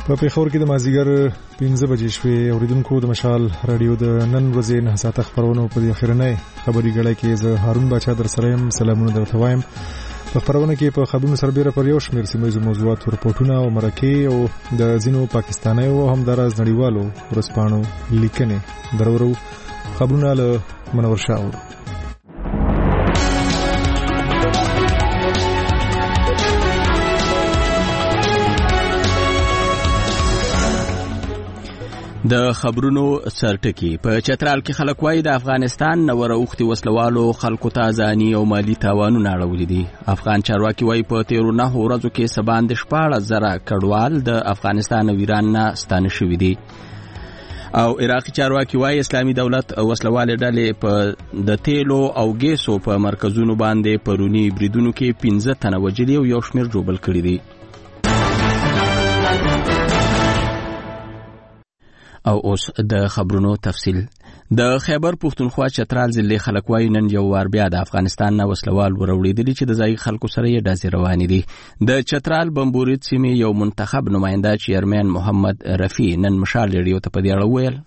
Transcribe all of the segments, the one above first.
په پیښور کې د مازیګر 15 بجې شوې. اوریدونکو د مشال رادیو د نن ورځې 9 ساعته خبرونه په دې اخرنۍ خبري غړای کې زه هارون بچا در سره يم. سلامونه درته وایم. په خبرونه کې په خبرونو سربېره پر یو شمېر سیمه موضوعات رپورټونه او مرکې او د ځینو پاکستاني او همدارز نړیوالو ورسپانو لیکنې درورو. خبرونه له منور شاو. د خبرونو سرټکی. په چترال کې خلک وایي د افغانستان نور اوختي وسلوالو خلکو ته ځاني او مالی تاوانونه اړولي دي. افغان چارواکي وایي په 13 ورځو کې سبان د 14,000 کډوال د افغانستان او ایران نه ستانه شوي دي. او عراقي چارواکي وایي اسلامي دولت وسلوال ډلې په د تیلو او ګیسو په مرکزونو باندې پرونی بریدونو کې 15 تنه وجلي او یو شمېر جوړ کړي دي. او اوس د خبرونو تفصیل. د خیبر پښتونخوا چترال ضلع خلک وایي نن یو وار بیا د افغانستان نه وسلوال وروړېدلي چې د ځایي خلکو سره یې ډزې روانې دي. د چترال بمبورید سیمې یو منتخب نماینده چیرمن محمد رفیع نن مشال ریډیو ته په دې اړه وویل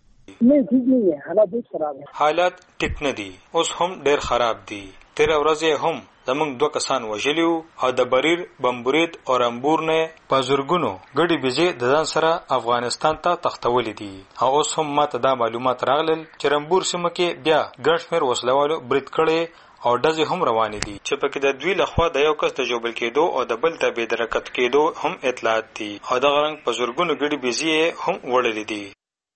حالات ټیک نه دي، اوس هم ډېر خراب دي. 13 ورځې هم زمونږ 2 کسان وژلیو او د بریر بمبورید او رامبور نه په زرګونو ګډي بيزي د ځان سره افغانستان ته تختولې دي. او اوس هم ماته دا معلومات راغلل چې رامبور سیمه کې بیا ګڼ شمېر وسلوالو برید کړي او ډزې هم روانې دي چې پکې د دوی لخوا د یو کس د جوبل کېدو او د بل د بېدرکت کېدو هم اطلاعات دي او دغه رنګ په زرګونو ګډي بيزي هم وړلې دي.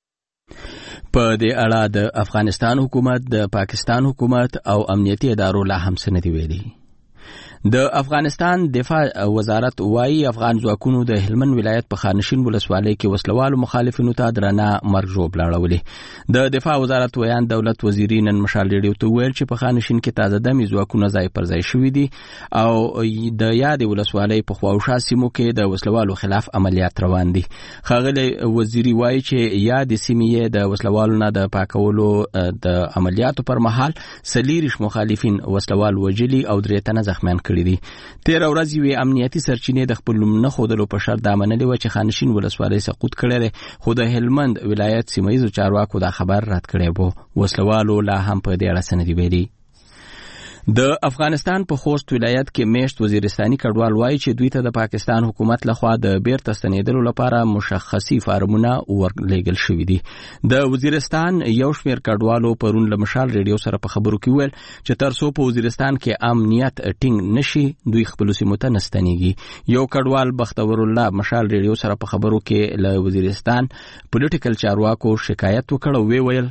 په دې اړه د افغانستان حکومت، د پاکستان حکومت او امنیتي ادارو لا هم څه نه دي ویلي. د افغانستان دفاع وزارت وایي افغان ځواکونو د هلمند ولایت په خانشین ولسوالۍ کې وسلوالو مخالفینو ته درنه مرګ ژوبل اړولې. د دفاع وزارت ویان دولت وزیري نن مشال ریډیو ته ویل چې په خانشین کې تازه دمي ځواکونه ځای پر ځای شوي دي او د یاد ولسوالۍ په خواوشا سیمو کې د وسلوالو خلاف عملیات روان دي. ښاغلی وزیري وایي چې یاد سیمې د وسلوالو نه د پاکولو د عملیاتو پر مهال 40 مخالفین وسلوال وجلي او 3 تنه زخمیان کړي دي. 13 ورځې وی امنیتي سرچینې د خپل نه خودلو په شرط د امنلي و چې خانشین ولسوالۍ سقوط کړي دي، خو د هلمند ولایت سیمایي چارواکو دا خبر رد کړی وو. وسلوالو لا هم په دې اړه سندې ویلي. د افغانستان په خوست ولایت کې میشت وزیرستاني کډوال وایي چې دوی ته د پاکستان حکومت لخوا د بیرته ستنېدلو لپاره مشخصي فارمونه ورلېږل شوي دي. د وزیرستان یو شمېر کډوالو پرون له مشال ریډیو سره په خبرو کې ویل چې تر څو په وزیرستان کې امنیت ټینګ نشي دوی خپل سیمو ته نستنېږي. یو کډوال بختور الله مشال ریډیو سره په خبرو کې له وزیرستان پولیټیکل چارواکو شکایت وکړ او ویل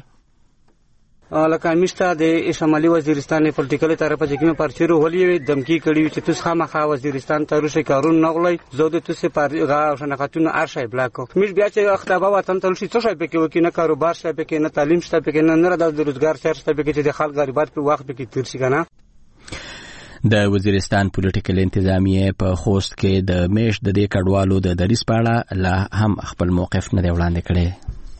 لکه میشته د شمالي وزیرستان پولیټیکل طرفه چې کومه پرچیرو ولې دمکی کړی چې تاسو خامخا وزیرستان ته روشي کارون نغلی زوده تاسو پرغه شناختونه ارشای بلاکو میش بیا چې اختبا وطن ته لشي څه شي پکې وکي نه کاروبار شي پکې نه تعلیم شته پکې نه د روزګار شته پکې چې د خلک غریبات په وخت پکې تیر شي کنه. د وزیرستان پولیټیکل انتظامیه په خوست کې د میش د دې کډوالو د دریس پاړه لا هم خپل موقف نه دی وړاندې کړی.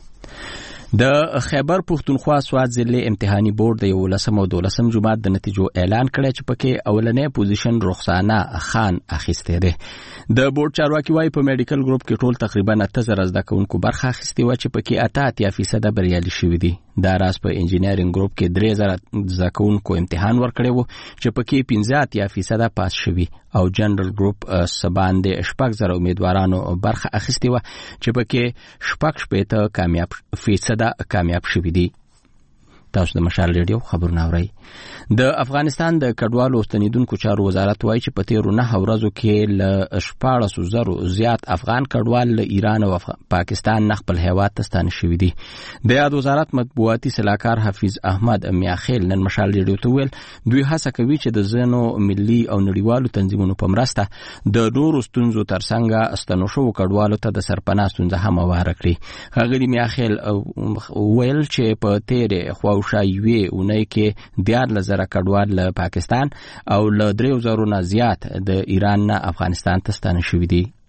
د خیبر پښتونخوا سواد ضلع امتحاني بورډ د 11 او 12 جماعت د نتیجو اعلان کړی چې پکې اولنې پوزیشن رخصانه خان اخیسته ده. د بورډ چارواکي وايي په میډیکل ګروپ کې ټول تقریبا 8000 زده کوونکو برخه اخیستې و چې پکې 88% بریالي شوي دي. دا راز په انجینرینګ ګروپ کې 3000 زده کوونکو امتحان ورکړی و چې پکې 15% پاس شوي او جنرال ګروپ سباندې 6000 امیدوارانو برخه اخیستې و چې پکې 60% کامیاب شوي دي. تاسو د مشال ریډیو خبرونه اورئ. د افغانستان د کډوالو ستنیدونکو چارو وزارت وایي چې په 13 ورځو کې له 14,000 زیات افغان کډوال له ایران او پاکستان نه خپل هیواد ته ستانه شوي دي. د یاد وزارت مطبوعاتي سلاکار حفیظ احمد میاخیل نن مشال ریډیو ته ویل دوی هڅه کوي چې د ځینو ملي او نړیوالو تنظیمونو په مرسته د نورو ستونزو ترڅنګ ستنو شو کډوالو ته د سرپناه ستونزه هم واره کړي. ښاغلي میاخیل ویل چې په تیرې خواوشا یوې اونۍ کې 10,000 کډوال له پاکستان او له 3,000 نه زیات د ایران نه افغانستان ته ستانه شوي دي.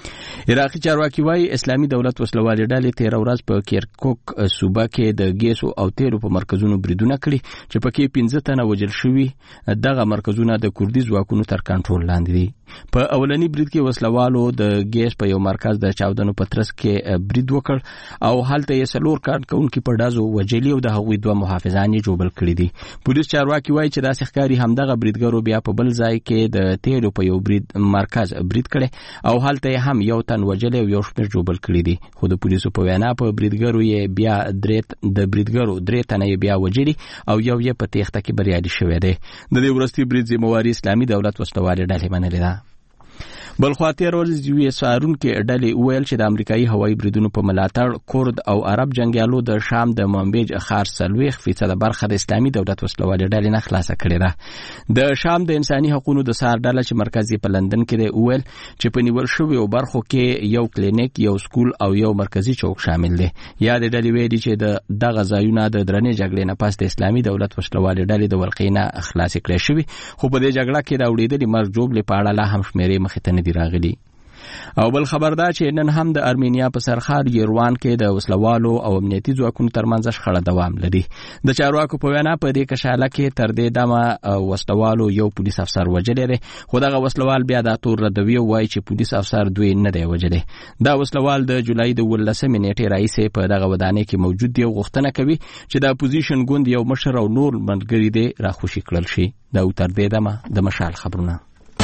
عراقي چارواکي وايي اسلامي دولت وسلوالې ډلې 13 ورځ په کیرکوک صوبه کې د ګیسو او تیلو په مرکزونو بریدونه کړي چې پکې 15 تنه وژل شوي. دغه مرکزونه د کوردي ځواکونو تر کنټرول لاندې دي. په اولنی برید کې وسلوالو د ګیس په یو مرکز د چاودنو په ترڅ کې برید وکړ او هلته یې سلور کارکونکو په ډازو وژلي او د هغوی دوه محافظان یې جوړ کړي دي. پولیس چارواکي وايي چې داسې ښکاري همدغه بریدګرو بیا په بل ځای کې د تیلو په یو برید مرکز برید کړي او هلته یې هم یو تن وژلي او یو شمېر جوړ کړي دي. خو د پولیسو په وینا په بریدګرو یې بیا درې تنه یې بیا وژلي او یو یې په تېښته کې بریالي شوی دی. د دې وروستي برید ذمہواري اسلامي دولت وسلوالې ډلې منلې ده. بلخوا 13 ورځې یو څارونکو ډلې ویل چې د امریکایي هوایي بریدونو په ملاتړ کورد او عرب جنگیالو د شام د منبج ښار 40% برخه د اسلامي دولت وسلوالې ډلې نه خلاصه کړې ده. د شام د انساني حقوقو د سار ډله چې مرکز په لندن کې دی ویل چې په نیول شویو برخو کې یو کلینیک، یو سکول او یو مرکزی چوک شامل دي. یا د ډلې ویلي چې دغه ځایونه د درنې جګړې نه پس د اسلامي دولت وسلوالې ډلې د ولقې نه خلاص کړې شوي، خو په دې جګړه کې د اورېدلې مرګ جوړې په اړه لا هم شمیرې مخې ته دی راغلی. او بل خبر دا چې نن هم د ارمینیا په سرخار یروان کې د وسلوالو او امنیتي ځواکونو ترمنځ شخړه دوام لري. د چارواکو په وینا په دې کشاله کې تر دې دمه وسلوالو یو پولیس افسر وژلی دی، خو دغه وسلوال بیا دا تور ردوي او وایي چې پولیس افسر دوی نه دی وژلی. دا وسلوال د جولای د 18 نیټې راهیسې په دغه ودانۍ کې موجود دی او غوښتنه کوي چې د اپوزیشن ګوند یو مشر او نور ملګري دي راخوشي کړل شي. دا تر دې دمه د مشال خبرونه.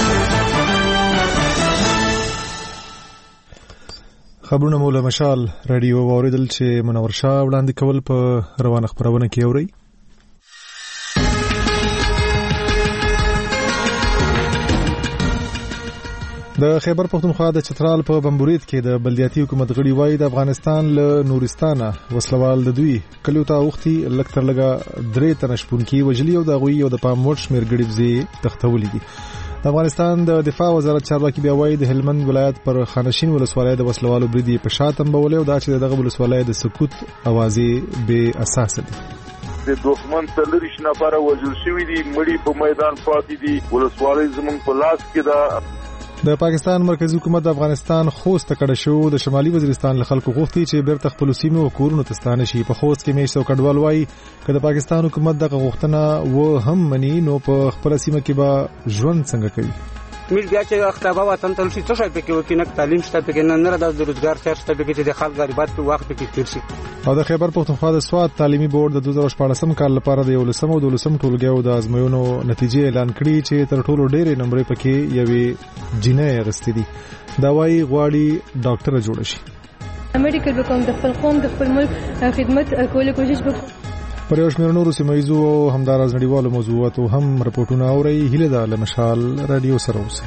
خبرونه مو له مشال رادیو واوریدل چې منور شاه وړاندې کول په روانه خبرونه کې اوري. د خیبر پختونخوا د چترال په بمبورید کې د بلدیاتي حکومت غړي وایي د افغانستان له نورستانه وسلوال د دوی کلیو ته وختي لکتر لګه 3 تنه شپونکي وژلي او د غوي او د پام وړ شمیر غړي بزي تختولې دي. د افغانستان د دفاع وزارت چارواکي بیا وایي د هلمند ولایت پر خانشین ولسوالۍ د وسلوالو بریدي په شاتم بولې او دا چې دغه ولسوالۍ د سکوت اوازې به اساس دي. د دوښمن تلری شنفره وژل شوی دي، مړي په میدان پاتې دي، ولسوالۍ زمونږ په لاس کې ده. د پاکستان مرکزی حکومت د افغانستان خوست کډه شو د شمالي وزیرستان له خلکو غوښتي چې بیرته خپل سیمو او کورونو ته ستانه شي. په خوست کې میشتو کډوال وایي چې د پاکستان حکومت دغه غوښتنه و هم مني نو په خپل سیمه کې به ژوند څنګه کوي. موږ بیا چې اختبا وطن ته شي څه شي پکې وکینه تعلیم شته پکې نه د روزګار چار شته پکې چې د خلک غریبات په وخت کې تیر شي. او د خیبر پختونخوا د سواد تعلیمي بورډ د 2014 کال لپاره د 11 او 12 ټولګیو د ازموینو نتیجې اعلان کړي چې تر ټولو ډېرې نمبرې پکې یوې جینۍ اغستې دي. دا وايي غواړي ډاکټر جوړ شي. امریکا وکوم د خپل قوم د خپل ملک خدمت کولو کوشش وکړم. پر یو شمېر نورو سیمه‌ییزو او همداراز نړیوالو موضوعاتو هم رپورټونه اوري. هیله ده له مشال رادیو سره اوسئ.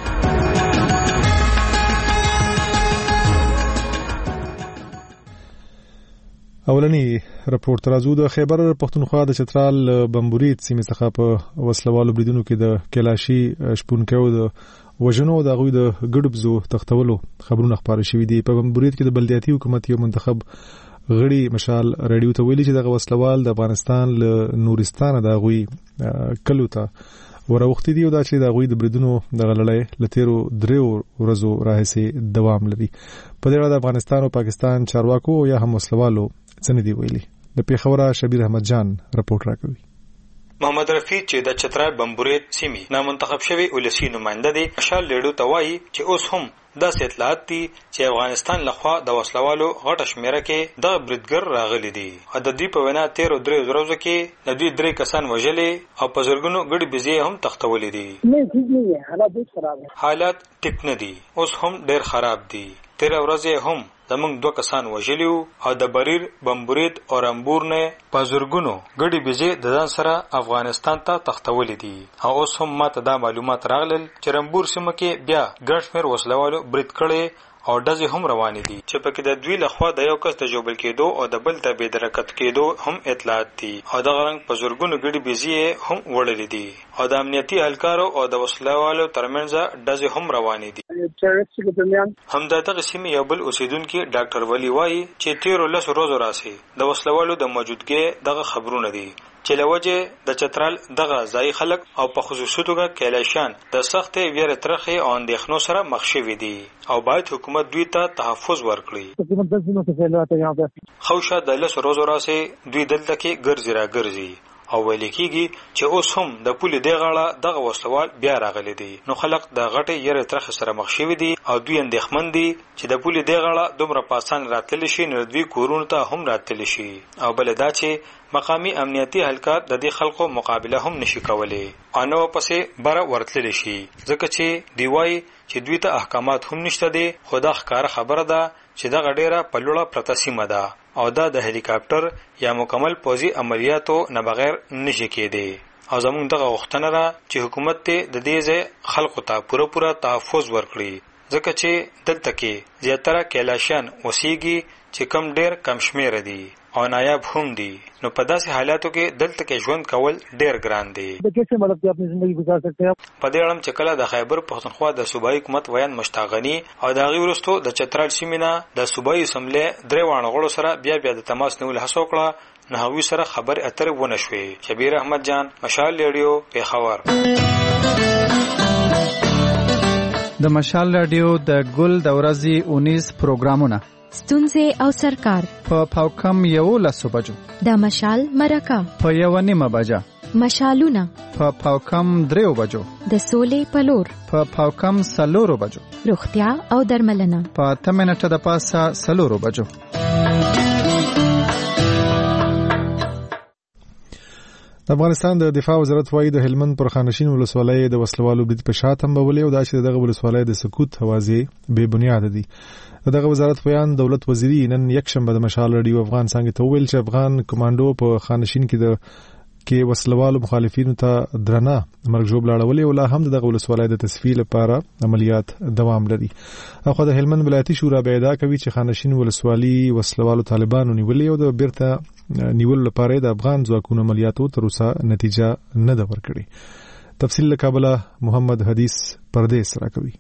اولنی رپورت راځو د خیبر پختونخوا د چترال بمبورید سیمې څخه په وسلوالو بریدونو کې د کلاشي شپونکو د وژنو د غوي د ګډبزو تختولو خبرونه خبري شوې دي. په بمبورید کې د بلدیاتي حکومت یو منتخب غړي مشال رادیو ته ویلي چې دغه وسلوال د افغانستان له نورستانه د غوي کلو ته وروختي دي او دا چې د غوي د بریدونو د غلړې لتیرو 3 ورځو راهیسې دوام لري. په دې اړه د افغانستان او پاکستان چارواکو یا هم وسلوالو څنګه دی ویلي. د پیښور شبیر احمد جان رپورټ راکوي. محمد رفیع چې د چترال بمبورید سیمې نامنتخب شوی ولسی نماینده دی مشال لیډو ته وایي چې اوس هم داسې اطلاعات دي چې افغانستان لخوا د وسلوالو غټه شمیره کې د بریدګر راغلي دي. د دوی په وینا 13 ورځو کې د دوی 3 کسان وژلي او په زرګونو ګډي بيزي هم تختولې دي. حالات ټیک نه دي، اوس هم ډېر خراب دي. 13 ورځې هم زمونږ 2 کسان وژلي او د بریر بمبورید او رامبور نه په زرګونو ګډي بيزي د ځان سره افغانستان ته تختولې دي. او اوس هم ماته دا معلومات راغلل چې رامبور سیمه کې بیا ګڼ شمېر وسلوالو برید کړي او ډزې هم روانې دي چې پکې د دوی لخوا د یو کس د جوبل کېدو او د بل ته بې درکت کېدو هم اطلاعات دي. او دغه رنګ په زرګونو ګډي بيزي هم وړلې دي او د امنیتي اهلکارو او د وسلوالو ترمنځ ډزې هم روانې دي. همدغه سیمې یو بل اوسیدونکو ډاکټر ولی وایي چې 13 ورځې راځي د وسلوالو د موجودګۍ دغه خبرونه دي. چې لوجه د چترال دغه ځای خلک او په خصوصي توګه کیلاشان د سخت ویره ترخه او اندېښنو سره مخ شوي دي او باید حکومت دوی ته تحفظ ورکړي. خوشه د لس ورځو راځي دوی دلته کې ګرځي را ګرځي او ویل کېږي چې اوس هم د پولې دی غاړه دغه وسلوال بیا راغلي دي. نو خلک د غټې یره ترخه سره مخ شوي دي او دوی اندېښمن دي چې د پولې دی غاړه دومره په اسانه راتللی شي نو دوی کورونو ته هم راتللی شي او بل دا چې مقامی امنیتي اهلکار د دې خلکو مقابله هم نشي کولی او نو پسې بره ورتللی شي ځکه چې دی وایي چې دوی ته احکامات هم نشته دي. خو دا ښکاره خبره ده چې دغه ډیره په لوړه پرته سیمه ده او دا د هلیکاپټر یا مکمل پوځي عملیاتو نه بغیر نشي کېدی او زموږ دغه غوښتنه ده چې حکومت ته د دې ځای خلکو ته پوره تحفظ ورکړي ځکه چې دلته کې زیاتره کیلاشان اوسېږي چې کم ډیر کم شمیر دي او نایاب هم دي. نو په داسې حالاتو کې دلته کې ژوند کول ډیر ګران دي. په دې اړه چې کله د خیبر پښتونخوا د صوبایي حکومت ویان مشتاق غني او د هغې وروستو د چترال سیمې نه د صوبایي اسمبلې درې واړه غړو سره بیا د تماس نیولو هڅه وکړه نو هغوی سره خبرې اترې ونه شوې. شبیر احمد جان، مشال ریډیو، پیښور. د مشال ریډیو د ګل د ورځې 19 پروګرامونه ستونزې او سرکار په پاوکم 11 بجو د مشال مرکه په 1:30 بجه مشالونه په پاوکم 3 بجو د سولې پلور په پاوکم 4 بجو روغتیا او درملنه په 8 منټه د پاسه 4 بجو. د افغانستان د دفاع وزارت وايي د هلمند پر خانشین ولسوالۍ د وسلوالو برید په شا تنبولې او دا چې دغه ولسوالۍ د سکوت اوازې بې بنیاد دي. دغه وزارت بیان دولت وزیری نن یکشنبه د مشال ریډیو افغان څنګه ته ویل چې افغان کمانډو په خانشین کې وسلوالو مخالفینو ته درنه مرګ ژوبل اړولې او لا هم دغه ولسوالۍ د تصفیې لپاره عملیات دوام لري. اخو د هلمند ولایتي شورا بیدا کوي چې خانشین ولسوالۍ وسلوالو طالبانو نیولې او د بیرته نیول لپاره د افغان ځواکونو عملیاتو تر اوسه نتیجه نه ده ورکړې. تفصیل له کابل محمد حدیث پردیس راکوي.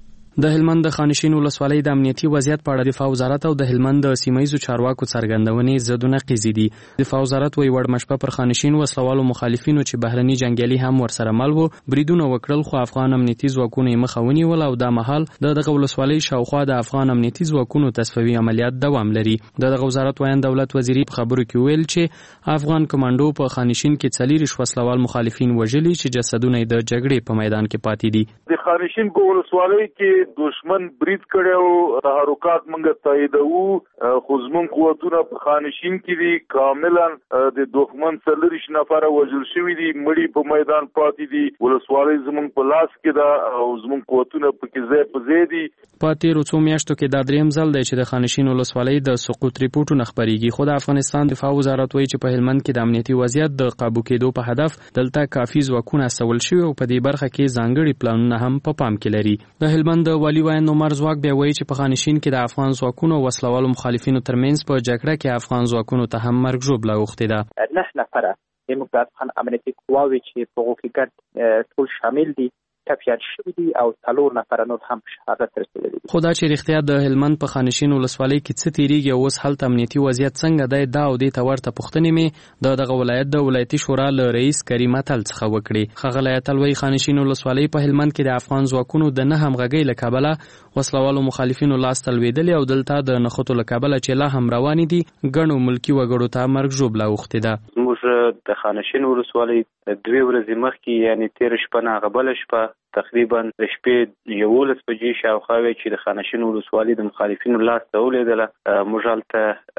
د هلمند د خانشین ولسوالۍ د امنیتي وضعیت په اړه دفاع وزارت او د هلمند د سیمایي چارواکو څرګندونې زدونه قیزي دي. دفاع وزارت وی وړمشپه پر خانشین وسلوالو مخالفینو چې بهرني جنگیالي هم ورسره مل وو بریدونه وکړل خو افغان امنیتي ځواکونو یې مخه ونیول او د مهال دغه ولسوالۍ شاوخوا د افغان امنیتي ځواکونو تصفیوي عملیات دوام لري. دغه وزارت وایي دولت وزیری په خبرو کې ویل چې افغان کمانډو په خانشین کې 40 وسلوال مخالفین وژلي چې جسدونه د جګړې په میدان کې پاتې دي. د خانشین په ولسوالۍ کې دشمن برید کړو تحرکات منګه تاییدو خو زمون قوتونه په خانشین کې دي کاملا د دښمن 40 نفر وژل شوی دي مړي په میدان پاتې دي ولسوالۍ زمون په لاس کې دا او زمون قوتونه په کې ځای په ځای دي. په تیرو څو میاشتو کې دا دریم ځل دی چې د خانشین ولسوالۍ د سقوط ریپورتونه خبريږي خو د افغانستان دفاع وزارت وایي چې په هلمند کې د امنیتي وضعیت د قابو کېدو په هدف دلته کافي ځواکونه استول شوي او په دې برخه کې ځانګړي پلانونه هم په پام کې لري. د هلمند والی وایي عمر زواک بیا وایي چې په خانشین کې د افغان ځواکونو وسلوالو مخالفینو ترمنځ په جګړه کې افغان ځواکونو ته هم مرګ ژوبله اوښتې ده. 9 نفره زموږ د افغان امنیتي قواوې چې په هغو کې ګډ ټول شامل دي تفیاد شوي دي او 4 نفره نور هم شهادت رسېدلي دي. خو دا چې رښتیا د هلمند په خانشین ولسوالۍ کې څه تیریږي او اوس هلته امنیتي وضعیت څنګه دی دا او دې ته ورته پوښتنې مې دغه ولایت د ولایتي شورا له رئیس کریم اتل څخه وکړې. ښاغلی اتل وایي خانشین ولسوالۍ په هلمند کې د افغان ځواکونو د نه همغږۍ له کبله وسلوالو مخالفینو لاس ته لوېدلې او دلته د نښتو له کبله چې لا هم روانې دي ګڼو ملکي وګړو ته مرګ ژوبله اوښتې ده. موږ د خانشین ولسوالۍ 2 ورځې مخکې یعنې تېره شپه نه هغه بله شپه تقریبا د شپې 11 بجې شاوخوا چې د خانشین ولسوالۍ د مخالفینو لاس ته ولیدله موږ هلته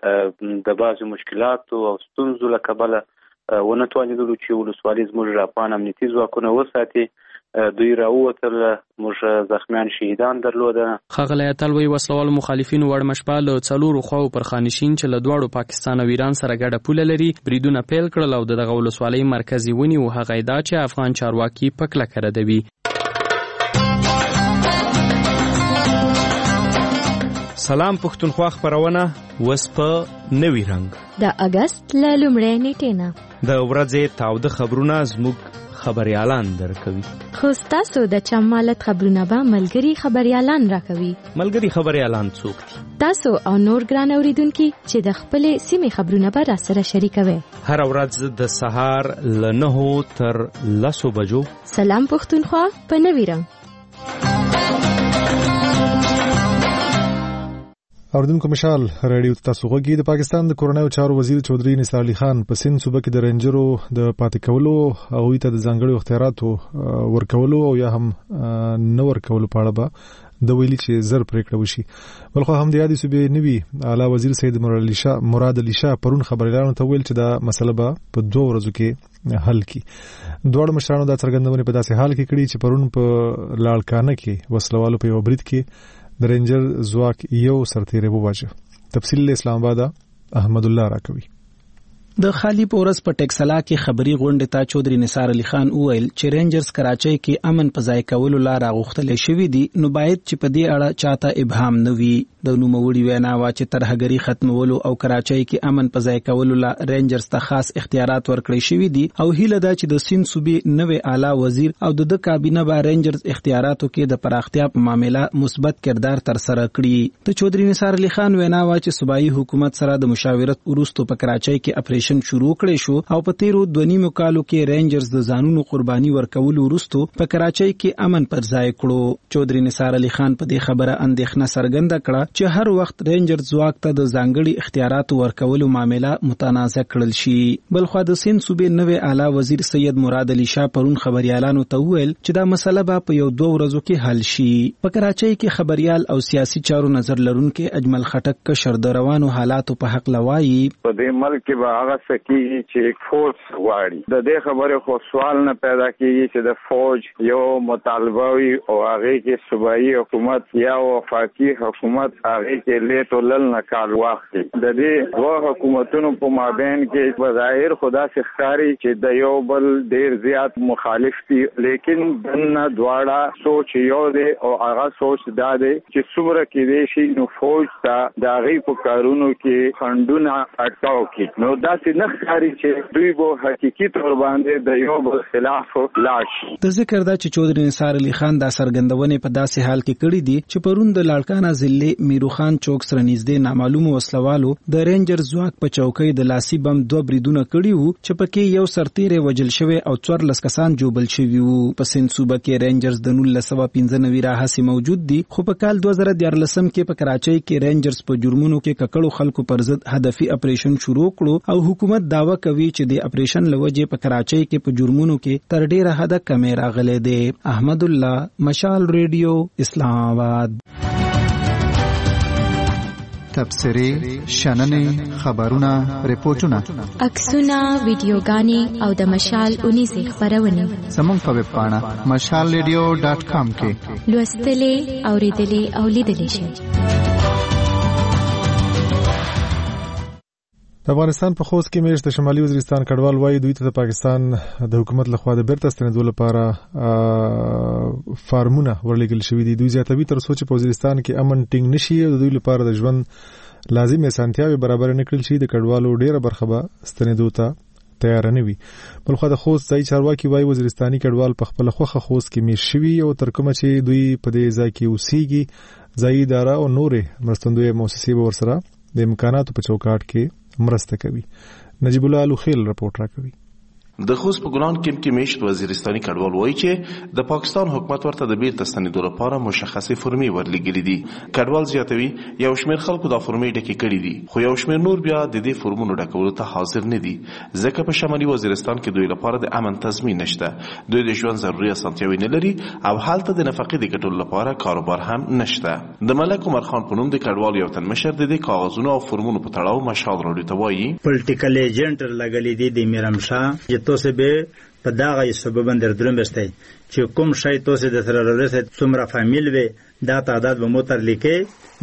د بعضو مشکلاتو او ستونزو له کبله ونه توانېدلو چې ولسوالۍ زموږ افغان امنیتي ځواکونه وساتي. دوی راووتل موږ زخمیان شهیدان درلودل. ښاغلی اتل وایي وسلوالو مخالفینو وړمه شپه له 4 خواو پر خانشین چې له دواړو پاکستان او ایران سره ګډه پوله لري بریدونه پیل کړل او دغه ولسوالۍ مرکزي ونیو هغه دا چې افغان چارواکي په کلکه ردوي. سلام پښتونخوا خبرونه وس په نوي رنګ د اگست له لومړۍ نیټې نه د ورځې تاوده خبرونه زموږ خبريالان درکوي. خو تاسو د چمالت خبرونه به ملګری خبريالان راکوي. ملګری خبريالان څوک دي؟ تاسو او نور ګران اوریدونکو چې د خپل سیمې خبرونه به را سره شریکوي. هر ورځ د سهار له 9 تر 10 بجو. سلام پښتونخوا په نوي رنګ. اوردونکو مشال رادیو تاسو غوږی. د پاکستان د کورنیو چارو وزیر چودري نثار علي خان په سند صوبه کې د رینجرو د پاتې کولو او ته د ځانګړو اختیاراتو ورکولو او یا هم نو ورکولو په اړه به د ویلي چې زر پریکړه وشي. بلخو هم د یادې صوبې نوي اعلی وزیر سید مراد علي شاه پرون خبريالانو ته ویل چې دا مسله به په 2 ورځو کې حل کی. دوه مشرانو دا څرګندونه په داسې حال کې کړي چې پرون په لاړکانه کې وسلوالو په یو برید کې د رینجر ځواک یو سرتیری وواژه. تفصیل اسلام آباد احمد الله راکوي. د خالی پورس په ټیکسلا کې خبري غونډه ته چودري نثار علي خان وویل چې رینجرز کراچۍ کې امن په ځای کولو لار غوښتل شوې دي، نو باید چې په دې اړه چاته ابهام نه وي. د نوموړي وینا وا چې ترهګری ختمولو او کراچۍ کې امن په ځای کولو لار رینجرز ته خاص اختیارات ورکړي شوې دي او هیله ده چې د سین صوبې نوې اعلی وزیر او د کابینه با رینجرز اختیاراتو کې د پراختیا په معاملې مثبت کردار تر سره کړي. د چودري نثار علي خان وینا وا چې صوبایي حکومت سره د مشاورت وروسته په کراچۍ کې اپریشن شروع کړي شو او په تیرو 2.5 کالو کې رینجرز د ځانونو قرباني ورکول وروسته په کراچۍ کې امن پر ځای کړو. چودري نثار علي خان په دې خبره اندېښنه څرګنده کړه چې هر وخت رینجرز ځواک ته د ځانګړي اختیاراتو ورکولو معاملې متنازع کړل شي. بلخو د سین صوبې نوې اعلی وزیر سید مراد علي شاه پرون خبريالانو ته ویل چې دا مسله به په 1-2 ورځو کې حل شي. په کراچۍ کې خبريال او سیاسي چارو نظر لرونکو اجمل خټک کشر د روانو حالاتو په حق لوایي په دې ملک کې به هغه سکیږي چې فوج غواړي. د دې خبره خو سوال نه پیدا کیږي چې د فوج یو مطالبه وي او هغه کې صوبایي حکومت یا وفاقي حکومت هغه کې لیټو لل نه کار واخلي. د دې دوه حکومتونو په مابین کې بظاهر خدا ښکاري چې د یو بل ډیر زیات مخالف دي، لیکن دنه دواړه سوچ یو دی او هغه سوچ دا دی چې څومره کې دی شي نو فوج ته د هغې په کارونو کې خنډونه اټکاو کړي. نو داسې نه ښکاري چې دوی به حقیقي تور باندې د یو بل خلاف لاړ شي. د ذکر دا چې چودري نثار علي خان دا څرګندونه په داسې حال کې کړې دي چې پرون د لاړکانه ضلع میرو خان چوک سره نږدې نامعلوم وسلوالو د رینجر ځواک په چوکۍ د لاسي بم 2 بریدونه کړي وو چې پکې یو سرتیری وجل شوی او 14 کسان جوبل شوی وو. په سند صوبه کې رینجرز د 1995 راهسي موجود دي، خو په کال 2014 کې په کراچۍ کې رینجرز په جرمونو کې ککړو خلکو پر ضد هدفي اپریشن شروع کړو او حکومت داوا کوي چې د اپریشن لوجه په کراچۍ کې په جرمونو کې تر ډیره حد کمې راغلي دي. احمد الله، مشال ریډیو، اسلام آباد. تبصرې، شننې، خبرونه، ریپورتونه، عکسونه، ویډیوګانې او د مشال 19 خبرونه زموږ په ویب پاڼه mashalradio.com کې لوستلې، اوریدلې او لیدلې شئ. د افغانستان په خوست کې میشت شمالي وزیرستان کډوال وایي دوی ته د پاکستان د حکومت لخوا د بیرته ستنېدو لپاره فارمونه ورلېږل شوي دي. دوی زیاتوي تر څو چې په وزیرستان کې امن ټینګ نشي او د دوی لپاره د ژوند لازمي اسانتیاوې برابر نه کړل شي. د کډوالو ډیره برخه به ستنېدو ته تیار نه وي. بلخو د خوست ځای چارواکي وایي وزیرستاني کډوال په خپل خوخه خوست کې میشت شوي او تر کومه چې دوی په دې ځای کې اوسېږي ځای اداره او نورې مرستندویه موسسې به ورسره د امکاناتو په چوکاټ کې مرسته کوي. نجیب الله الوخیل رپورټ راکوي. د خوست په ګلان کمپ کې میشت وزیرستاني کډوال وایي چې د پاکستان حکومت ورته د بیرته ستنېدو لپاره مشخصې فرمې ورلېږلې دي. کډوال زیاتوي یو شمېر خلکو دا فرمې ډکې کړي دي، خو یو شمېر نور بیا د دې فرمونو ډکولو ته حاضر نه دي، ځکه په شمالي وزیرستان کې دوی لپاره د امن تضمین نشته. دوی د ژوند ضروري اسانتیاوې نه لري او هلته د نفقې د ګټلو لپاره کاروبار هم نشته. د ملک عمر خان په نوم د کډوال یو تن مشر د دې کاغذونو او فرمونو په تړاو مشال راډیو ته وایي پولیټیکل ایجنټ لګلې دي د میرمشا چې تاسو به په دغه سبب باندې درمستای چې کوم شای تاسو د ترورست څومره فامیل وي دا تعداد به متر لیکي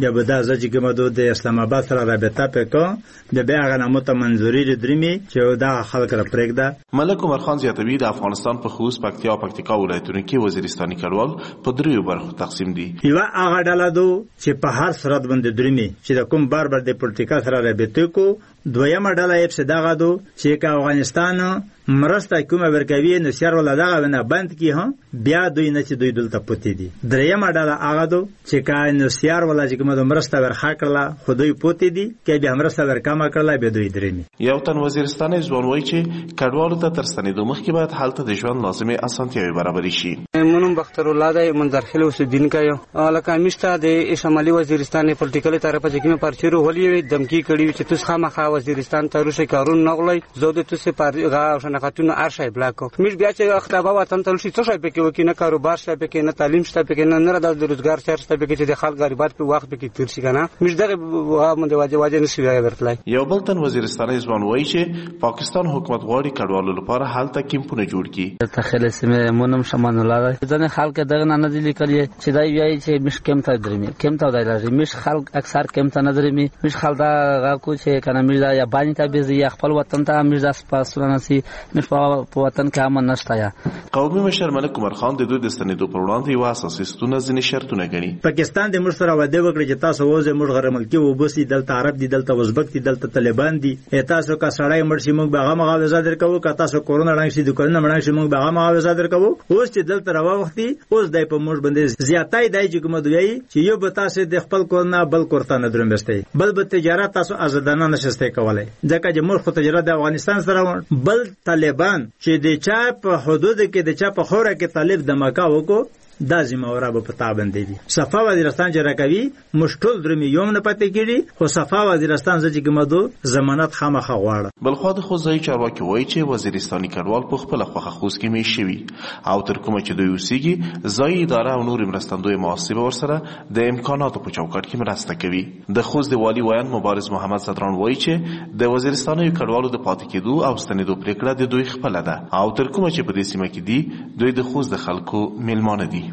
بیا به دا ځکه کومه د اسلام آباد سره رابطه پکې د بیا غنمو ته منځوري لري چې دا خلک را پرېږده. ملک عمر خان زیاتوي د افغانستان په خصوص پکتیا او پکتیکا ولایتونو کې وزیرستاني کډوال په دریو برخو تقسیم دي. یو هغه ډله دو چې په هر صورت باندې درمي چې د کوم بار د پولیټیکا سره رابطه کو. دویمه ډله یې څه دغه دو چې افغانستان مرسته کومه ورکوي نو سر ولا دغه نه بند کی ها بیا دوی نه چې دوی دلته پوتې دي. دریمه ډله هغه دو چې کای نو سر ولا چې کومه مرسته ورخه کړله خو دوی پوتې دي کې به مرسته ورکامه کړله به دوی درمي. یو تن وزیرستاني ځوان وایي چې کډوالو ته تر ستنېدو مخکې باید حالت د ژوند لازمي اسانتیاوي برابر شي. منم بختر الله دی منځرخیل اوسیدونکی یو لکه میشته د شمالي وزیرستان پولیټیکل طرفه چې کومه پارچیرو ولې دمکی کړي چې تاسو خامخا وزیرستان ته روشي کارون نغلی زود تاسو پارغه شناختونه ارشای بلاکو میش بیا چې اختبا وطن ته شي څه شي پکې وکینه کاروبار شته پکې نه تعلیم شته پکې نه د روزګار شته پکې چې د خلک غریبات په وخت پکې تیر شي کنه میش دغه مونږ واجه نشي ورتلای. یو بل تن وزیرستاني ځوان وایي چې پاکستان حکومت غواړي کډوالو لپاره حالت کیمپونه جوړ کړي. تخیل سیمه مونم شمن الله ځنه خلک دغه نه دي لیکلي چې دا وایي چې مش کم ته درمي کم ته دایره مش خلک اکثر کم ته نه درمي مش خلک دا کو چې کنه مش دا یا باندې ته به خپل وطن ته مش دا سپاسونه سي مش په وطن کې امن نشته. یا قومي مشر ملک عمر خان د دوی د ستنېدو پر وړاندې یو اساسي ستونه ځینې شرطونه ګڼي. پاکستان د موږ سره وعده وکړه چې تاسو وځي موږ غیر ملکي وبسي دلته عرب دي دلته ازبک دي دلته طالبان دي تاسو کا سړی مرشي موږ به هغه مغاوزه درکو که تاسو کورونا رنګ شي د کورونا مړنګ شي موږ به هغه مغاوزه درکو. اوس چې دلته راو وختي اوس دای په موږ باندې زیاتای دای چې کوم دوی چې یو به تاسو د خپل کورونا بل کورته نه درمستي بل به تجارت تاسو آزادانه نشسته کولای ځکه چې موږ خو تجارت د افغانستان سره بل طالبان چې د چا په حدود کې د چا په خوره کې طالب د مکا وکړو دا زموږ به پتا باندې دي. صفا وزیرستان چې راکوي مشکل درمي یوم نه پاتې کیږي خو صفا وزیرستان چې کومدو ضمانت خامخا غواړي. بل خو د خوځي چارواکي وایي چې وزیرستاني کډوال په خپل خوخه خوځ کې میشوي او تر کومه چې دوی اوسېږي ځای اداره او نور مرستندوی موثبه ورسره د امکاناتو په چوکاټ کې مرسته کوي. د خوځ د والی ویان مبارز محمد صدران وایي چې د وزیرستاني کډوالو د پاتې کېدو او ستنېدو پریکړه د دوی خپل ده او تر کومه چې په دې سیمه کې دي دوی د خوځ د خلکو میلمانه دي.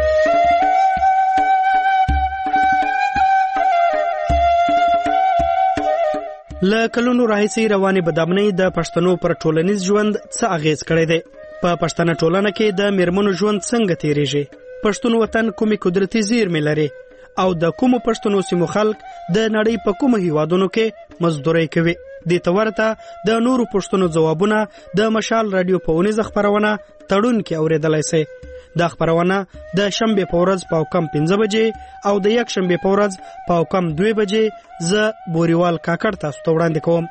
له کلونو راهیسې روانې بدامنۍ د پښتنو پر ټولنیز ژوند څه اغیز کړی دی؟ په پښتنه ټولنه کې د میرمنو ژوند څنګه تیریږي؟ پښتون وطن کومې قدرتي زیرمې لري او د کومو پښتنو سیمو خلک د نړۍ په کومو هیوادونو کې مزدوري کوي؟ دې ته ورته د نورو پښتنو ځوابونه د مشال رادیو په اونیزه خپرونه تړون کې اورېدلای شئ. دا خبرونه د شنبه په ورځ په کم 15 بجې او د یک شنبه په ورځ په کم 2 بجې ز بوريوال کاکړ تاسو ته وړاندې کوم.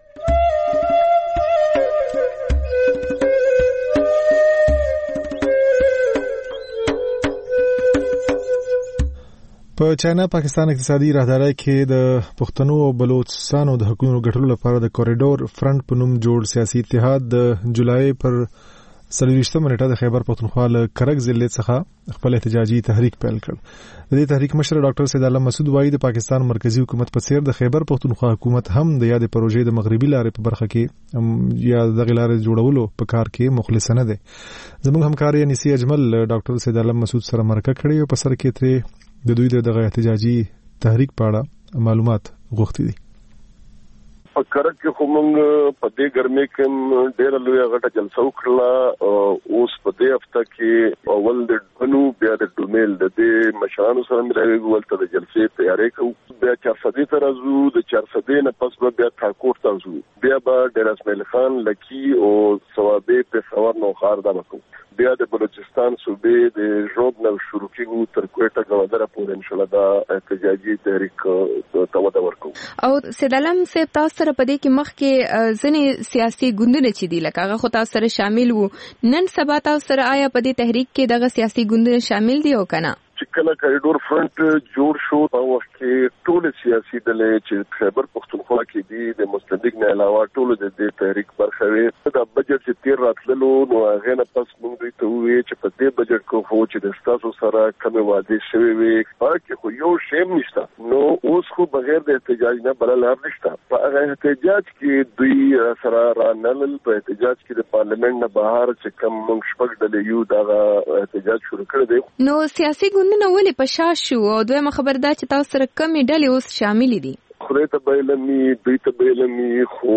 په چاینا پاکستان اقتصادي راهدارۍ کې د پښتنو او بلوچستانو د حقوقو غټلو لپاره د کوریډور فرنٹ په نوم جوړ سیاسي اتحاد د جولای پر 23 منټه د خیبر پختونخوا له کرک ضلع څخه خپل احتجاجي تحریک پیل کړ. د دې تحریک مشر ډاکټر سید عالم مسعود وایي د پاکستان مرکزی حکومت په څیر د خیبر پختونخوا حکومت هم د یاد پروژې د مغربي لارې په برخه کې یا د غلارې جوړولو په کار کې مخلص نه دي. زموږ همکار انیسی اجمل ډاکټر سید عالم مسعود سره مرکه کړې او په سر کې ترې د دوی دغه احتجاجي تحریک په اړه معلومات غوښتي دي. په کرک کې خو موږ په دې ګرمۍ کې ډېره لویه غټه جلسه وکړله. اوس په دې هفته کې اول د ډنو بیا د ډومیل د دې مشرانو سره ملایوي ولته د جلسې تیاری کوو. بیا 400 ته راځو، د 400 نه پس به بیا ټاکور ته ځو، بیا به ډیر اسماعیل خان لکی او ثوابې په ثواب نو خار دا وکړو. بیا د بلوچستان صوبې د ژوب نو شروع کیږي تر کوټه غوډره پورې ان شاء الله دا احتجاجي تحریک ته وده ورکو. او سیدالم صاحب تاسو سره په دې کې مخ کې ځنې سیاسي ګوندونه چې دي لکه هغه خو تاسو سره شامل وو، نن سبا تاسو سره آیا په دې تحریک کې دغه سیاسي ګوندونه شامل دي او کنه؟ چې کله کوریډور فرنٹ جوړ شو په وخت کې ټول سیاسي ډلې چې خیبر پختونخوا کې دي د مستندګ نه علاوه ټول د دې تحریک برخه وي. دا بجټ چې تیر راتللو نو هغه نه پس موږ دوی ته وایي چې په دې بجټ کې خو چې د ستاسو سره کومه وعده شوی وي هغه خو یو شیم نشته. نو اوس خو بغیر د احتجاج نه بل لار نشته. په هغه احتجاج کې دوی سره رانل په احتجاج کې د پارلیمنت نه بهر چې کوم موږ شپږ ډلې یو دا احتجاج شروع کړی دی. نو سیاسي ګوندونه ولې په شا شو او دویمه خبر دا چې تاسو سره کمې ډلې اوس شامل دي؟ خدای ته بیلمي دوی ته بیلمي خو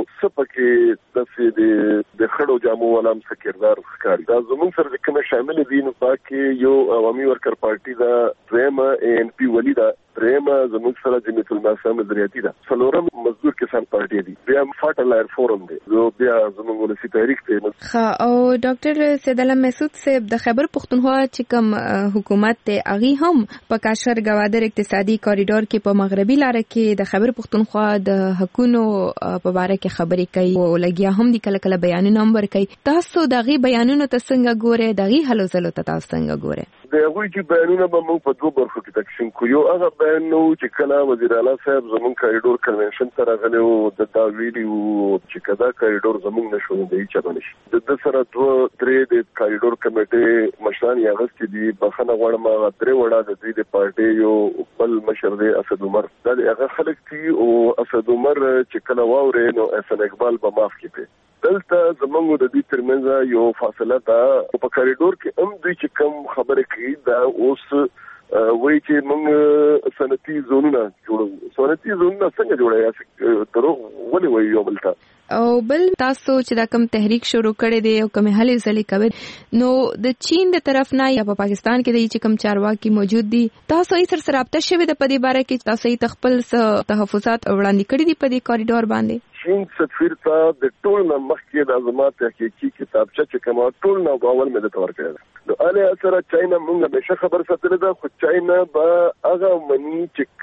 سپکه دسې د خړو جامو ولام سکردار ښکاری دا زموږ سره کوم شامل دي نو پاکي یو عوامي ورکر پارټي دا درېمه ان پی ولیدا درېمه زموږ سره جمعیت الناس مدریاتی دا څلورم مزدور کسان پارټي دي بیا فاټلایر فورم دی زه بیا زموږ ولسی تاریخ ته او ډاکټر سید علم مسعود صاحب د خیبر پختونخوا چې کوم حکومت ته اغي هم په کاشر گوادر اقتصادي کوریډور کې په مغربي لار کې د خیبر پختونخوا د حکومت په اړه کې خبرې کوي او لګیا هم د کله کله بیانونه هم ورکوي. تاسو دغه بیانونه ته څنګه ګورئ؟ دغه حل زلو ته تاسو څنګه ګورئ؟ دغه چې بیانونه به موږ په دوه برخو کې تقسیم کوو. یو هغه بیان نو چې کله وزیر اعلی صاحب زموږ کوریډور کنونشن سره غلې او د دا ویډیو چې کدا کوریډور زموږ نشو دی چې باندې د سره دوه درې د کوریډور کمیټې مشران یا غست دي بخنه غوړم درې وړا د دې د پارټي یو بل مشر دی اسد عمر دا هغه خلک دي او اسد عمر چې کله واوري نو احسان اقبال به معاف کړي. دلته زمونږ د دې ترمنځ یو فاصله ده په کوریډور کې هم دوی چې کوم خبره کوي دا اوس وایي چې موږ صنعتي زونونه جوړو. صنعتي زونونه څنګه جوړه دروغ ولې وایي یو بل ته او بل تاسو چې دا کوم تحریک شروع کړی دی او کوم هلې ځلې کوي نو د چین د طرف نه یا په پاکستان کې د چې کوم چارواکي موجود دي تاسو یې سره رابطه شوی د پدې باره کې تاسو یې تخپل تحفظات وړاندې کړی دي په دې کوریډور باندې؟ چین سفیر ته د ټول نه مخکې د ازمات تحقیقي کتابچه چې کومه ټول نه باور مې د تور کړل نو اله سره چاینا موږ به خبر ساتل دا خو چاینا به هغه منی چې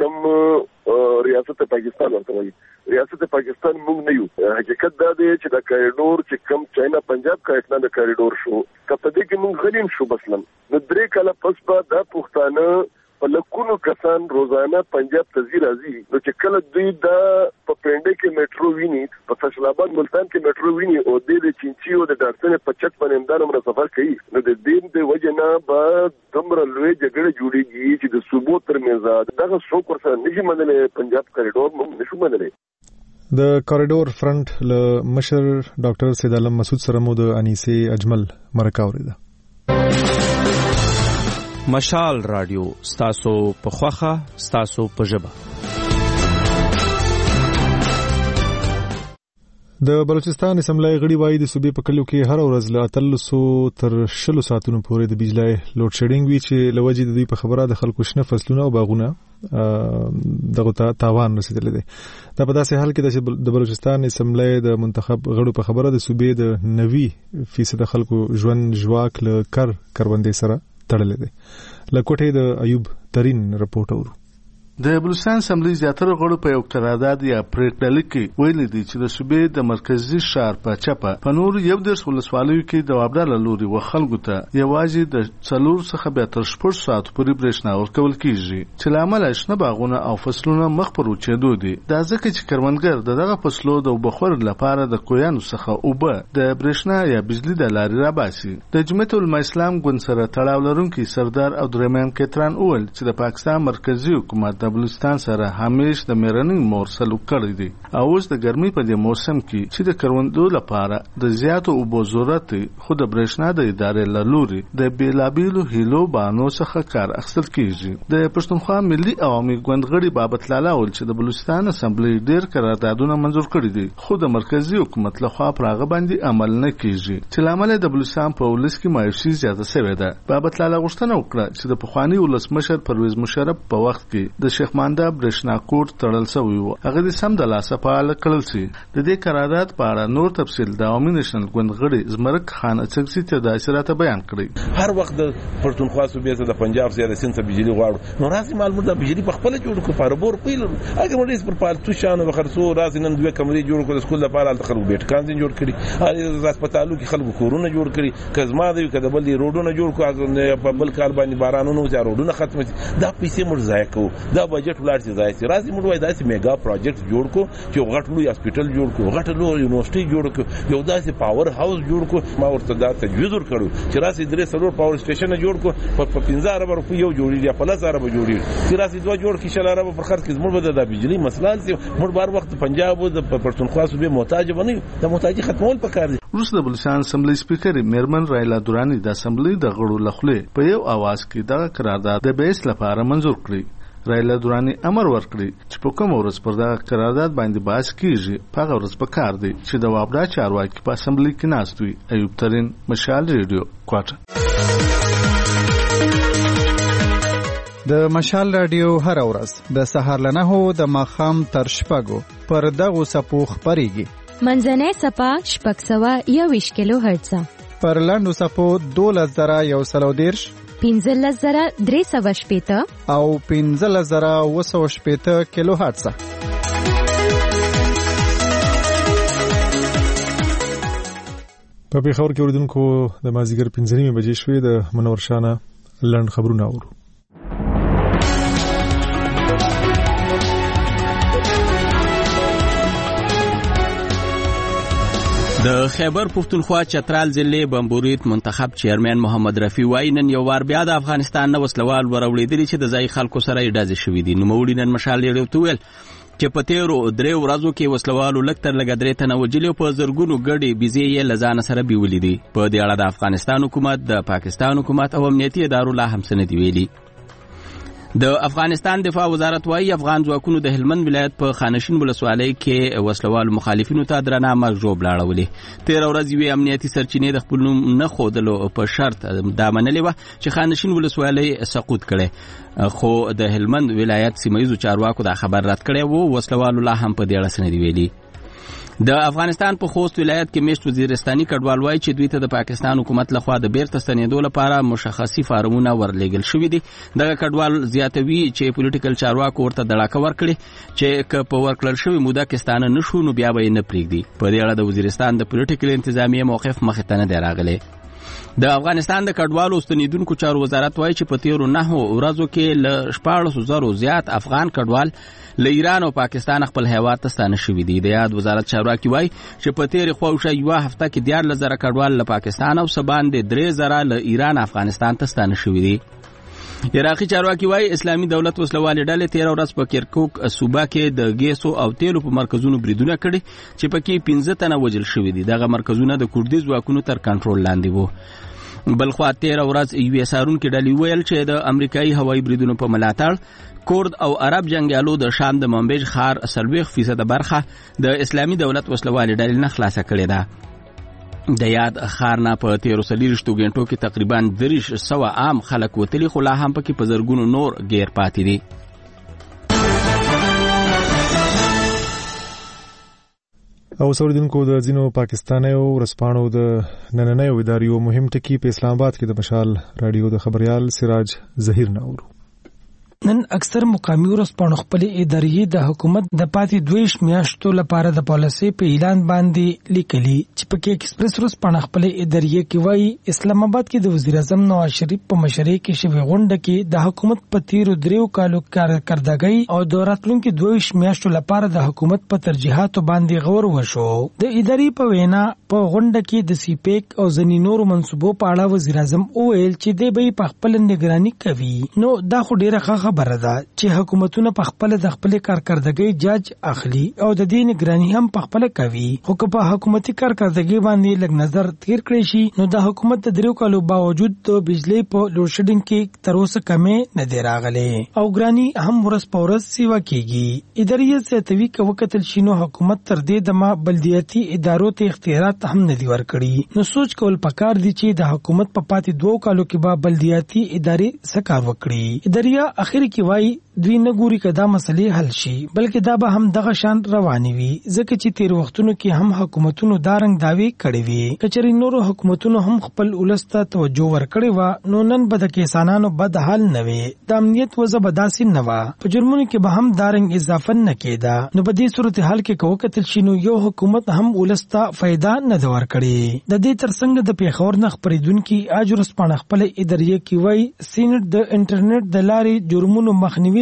کوم ریاست پاکستان ورته وایي. ریاست پاکستان موږ نه یو. حقیقت دا دی چې د کوریډور چې کوم چاینا پنجاب کا اتنا د کوریډور شو کپدې کې موږ غلیم شو مثلا نو درې کاله پس به د پښتانه په لکونو کسان روزانه پنجاب ته راځي نو چې کله دوی د په پنده کې میټرو ویني په فیصل آباد ملتان کې میټرو ویني او د چینچي او د ډاکټر په چک باندې امدار مر سفر کوي نو د دې د وجنه به دمر لوی جګړه جوړیږي چې د صوبو ترمنځ دغه څوک ورسره نشي منلې پنجاب کوریډور موږ نشو منلې. د کوریډور فرنٹ له مشر ډاکټر سید علم مسعود سره مو د انیسه اجمل مرکه اوریده. مشال رادیو ستاسو په خوخه ستاسو په ژبه. د بلوچستان اسمبلی غړي وایي د صوبې په کلیو کې هر ورځ له 1300 تر 60 ساعتونو پورې د بجلی لوډ شیډینګ وی چې لوجې د دوی په خبره د خلکو شنه فصلونه او باغونه دغه ته تاوان رسیدلی دی. دا په داسې حال کې چې د بلوچستان اسمبلی د منتخب غړو په خبره د صوبې د 90% خلکو ژوند ژواک له کروندې سره تړلې ده. لکوټه د ایوب ترين رپورټ اورو. د بلوچستان اسمبلی زیاتره غړو په یو قرارداد یا پریکړه لیکي ویل دي چې د صوبې د مرکزی شهر په چپه په نور یو د ولسوالیو کې د وابدار لوري و خلکو ته یوازې د څلور څخه به تر 4 ساعت پورې برېښنا ورکول کیږي چې لامل شنه باغونه او فصلونه مخ پر وچېدو دي. دا ځکه چې کروندګر دغه فصلو د بخور لپاره د کویانو څخه اوبه د برېښنا یا بجلی د لارې راباسي. د جمعیت الاسلام ګوند سره تړاو لرونکي سردار عبدالرحمن کتران اول چې د پاکستان مرکزی حکومت د بلوچستان سره همیش د میرنۍ مور سلوک کړی دی او اوس د ګرمۍ په دې موسم کې چې د کروندو لپاره د زیاتو اوبو ضرورت خو د برېښنا د ادارې له لوري د بیلابیلو هیلو بانو څخه کار اخیستل کیږي. د پښتونخوا ملي عوامي ګوند غړي بابت لالا ول چې د بلوچستان اسمبلی ډیر قراردادونه منزور کړي دي خو د مرکزی حکومت لخوا پراغه باندې عمل نه کیږي چې لامل د بلوچستان په ولس کې مایوسي زیاته شوې ده. بابت لالا غوښتنه وکړه چې د پخوانی ولسمشر پرویز مشرف په وخت کې د شیخ مانده برېښنا کوټ تړل شوی و هغه د سم د لاسه فعال کړل شي. د دې قرارداد په اړه نور تفصیل د عوامي نېشنل ګوند غړي زمرک خان اڅکسي ته د اشراته بیان کړی. هر وخت د پښتونخوا صوبې ته د پنجاب زیاده سین ته بجلی غواړو نو راځي معلومات د بجلی په خپل جوړ کو فاربور پیل اګه مړي پر پالتو شانو وخرسو راځي نن دوه کمرې جوړ کړو سکول لپاره الته خلکو بیت کانزین جوړ کړي هسپتالو کې خلکو کورونه جوړ کړي کزما دی کده بل روډونه جوړ کو په بل کال باندې بارانونو چې روډونه ختم دا پیسې مر ضایع کو دا دا بجټ ولاړ شي ځای راځي موږ وای داسې میگا پروجیکټ جوړ کو چې غټ لوی هسپټل جوړ کو غټ لوی یونیورسيټي جوړ کو یو داسې پاور هاوس جوړ کو ما ورته دا تجویز ورکړو چې راسي درې سلور پاور سټیشن جوړ کو په 15 ارب روپیه یو جوړیږي په 15 ارب جوړیږي چې راسي دوه جوړ کی شل ارب پر خرڅ کې زموږ به د بجلی مسله سي موږ بار وخت پنجاب او د پښتونخوا صوبې محتاج ونی د محتاجي ختمول پکار دي. روس د بلوچستان اسمبلی سپیکر میرمن رایلا دورانی د اسمبلی د غړو لخوا په یو आवाज کې دا قرارداد د بیس لپاره منظور کړی. رایلا دورانی امر ورکړي چې په کوم ورځ پر دا قرارداد باندې بحث کیږي په هغه ورځ په کار دی چې د وابدا چارواکي په اسمبلی کې ناست وي. ایوب ترین، مشال ریډیو، کوټه. د مشال رادیو هر ورځ د سهار له 9 د ماښام تر 6 پر دغه سپو خبريږي. منځنۍ سپا 621 کیلو هرتز، پر لاندو سپو 12130، 15380 او 15280 کیلو هرتز. په پیښور کې اوریدونکو د مازیګر 5:30 بجې شوې د منور شانه لند خبرونه اورو. د خیبر پښتونخوا چترال ضلع بمبوریت منتخب چیرمن محمد رفیع وایي نن یو وار بیا د افغانستان نه وسلوال وروړېدلي چې د ځای خلکو سره یې ډزې شوې دي. نوموړي نن مشال ریډیو ته ویل چې په تیرو 3 ورځو کې وسلوالو لږ تر لږه 3 تنه وجلي په زرګونو ګډې بيزې یې له ځانه سره بیولې دي. په دې اړه د افغانستان حکومت، د پاکستان حکومت او امنیتي ادارو لا هم څه نه دي ویلي. د افغانستان دفاع وزارت وايي افغان ځواکونو د هلمند ولایت په خانشین ولسوالۍ کې وسلوال مخالفینو ته درنه مرګ ژوبل اړولې. 13 ورځې وی امنیتي سرچینې د خپل نوم نه خودلو په شرط دا منلې و چې خانشین ولسوالۍ سقوط کړي، خو د هلمند ولایت سیمایي چارواکو دا خبر رد کړي وو. وسلوالو لا هم په دې اړه څه نه دي ویلي. د افغانستان په خوست ولایت کې میشت وزیرستاني کډوال وایي چې دوی ته د پاکستان حکومت لخوا د بیرته ستنېدو لپاره مشخصي فارمونه ورلېږل شوي دي. دغه کډوال زیاتوي چې پولیټیکل چارواکو ورته دړاکه ورکړي چې که په ورکړل شوې موده کې ستانه نشو نو بیا به یې نه پرېږدي. په دې اړه د وزیرستان د پولیټیکل انتظامیې موقف مخې ته نه دی راغلی. د افغانستان د کډوالو ستنیدونکو چارو وزارت وایي چې په تیرو 9 ورځو کې له 14,000 زیات افغان کډوال له ایران او پاکستان خپل هیواد ته ستانه شوي دي. د یاد وزارت چارواکي وایي چې په تیرې خواوشا یوه هفته کې 14,000 کډوال له پاکستان او سباندې 3,000 له ایران افغانستان ته ستانه شوي دي. عراقي چارواکي وایي اسلامي دولت وسلوالې ډلې 13 ورځ په کرکوک صوبه کې د ګیسو او تیلو په مرکزونو بریدونه کړي چې پکې 15 تنه وژل شوي دي. دغه مرکزونه د کوردي ځواکونو تر کنټرول لاندې وو. بلخوا 13 ورځ یو سارونکو ډلې ویل چې د امریکایي هوایي بریدونو په ملاتړ کورد او عرب جنگیالو د شام د منبج خار 40% برخه د اسلامي دولت وسلوالې ډلې نه خلاصه کړې ده. د یاد خار نه په 13 غنټو کې تقریبا 300 عام خلک وتلي، خو لا هم پکې په زرګونو نور غیر پاتې دي. او اوریدونکو د ځینو پاکستانیو ورسپانو د نننیو اداریو مهم ټکی په اسلام آباد کې د مشال رادیو د خبريال سراج ظهیر ناورو. نن اکثر مقامي ورسپانو خپل ادارې د حکومت د پاتې 2 میاشتو لپاره د پالیسي په اعلان باندې لیکلي چې پکې ایکسپریس ورسپانو خپل ادارې کې وایي اسلام آباد کې د وزیر اعظم نواز شریف په مشرۍ کې شوی غونډه کې د حکومت په تیرو 3 کالو کارکردګۍ او د راتلونکو 2 میاشتو لپاره د حکومت په ترجیحاتو باندې غور وشو. د ادارې په وینا په غونډه کې د سیپیک او ځینې نورو منصوبو په اړه وزیر اعظم وویل چې دوی به په خپل نگراني کوي. نو دا خو ډیره خبره ده چې حکومتونه په خپل د خپل کارکردګۍ جاج اخلي او د دې نگراني هم په خپل کوي. خو که په حکومتي کارکردګۍ باندې لږ نظر تیر کړی شي نو د حکومت د 3 کالو باوجود د بجلی په لوډ شیډینګ کې تر اوسه کمې نه دی راغلی او ګرانی هم ورځ په ورځ سیوا کیږي. ادارې زیاتوي که وکتل شي نو حکومت تر دې دمه بلدیاتي ادارو ته اختیارات هم نه دی ورکړي. نو سوچ کول پکار دي چې د حکومت په پاتې 2 کالو کې به بلدیاتي ادارې سکار وکړي. ادارې اخر کې وایي دوی نه ګوري که دا مسلې حل شي بلکې دا به هم دغه شان رواني وي ځکه چې تیر وختونو کې هم حکومتونو دا رنګ داوی کړی وي. کچري نورو حکومتونو هم خپل ولسته توجه ورکړي و نو نن به د کسانانو بد حال نه وي، د امنیت وضع به داسې نه و، په جرمونو کې به هم دا رنګ اضافه نه کېده. نو په دې صورتحال کې که وکتل شي نو یو حکومت هم ولسته فایده نه ده ورکړي. د دې ترڅنګ د پیښور نه خپرېدونکي اج ورځپاڼه خپل ادارې کې وایي سینټ د انټرنیټ د لارې جرمونو مخنیوي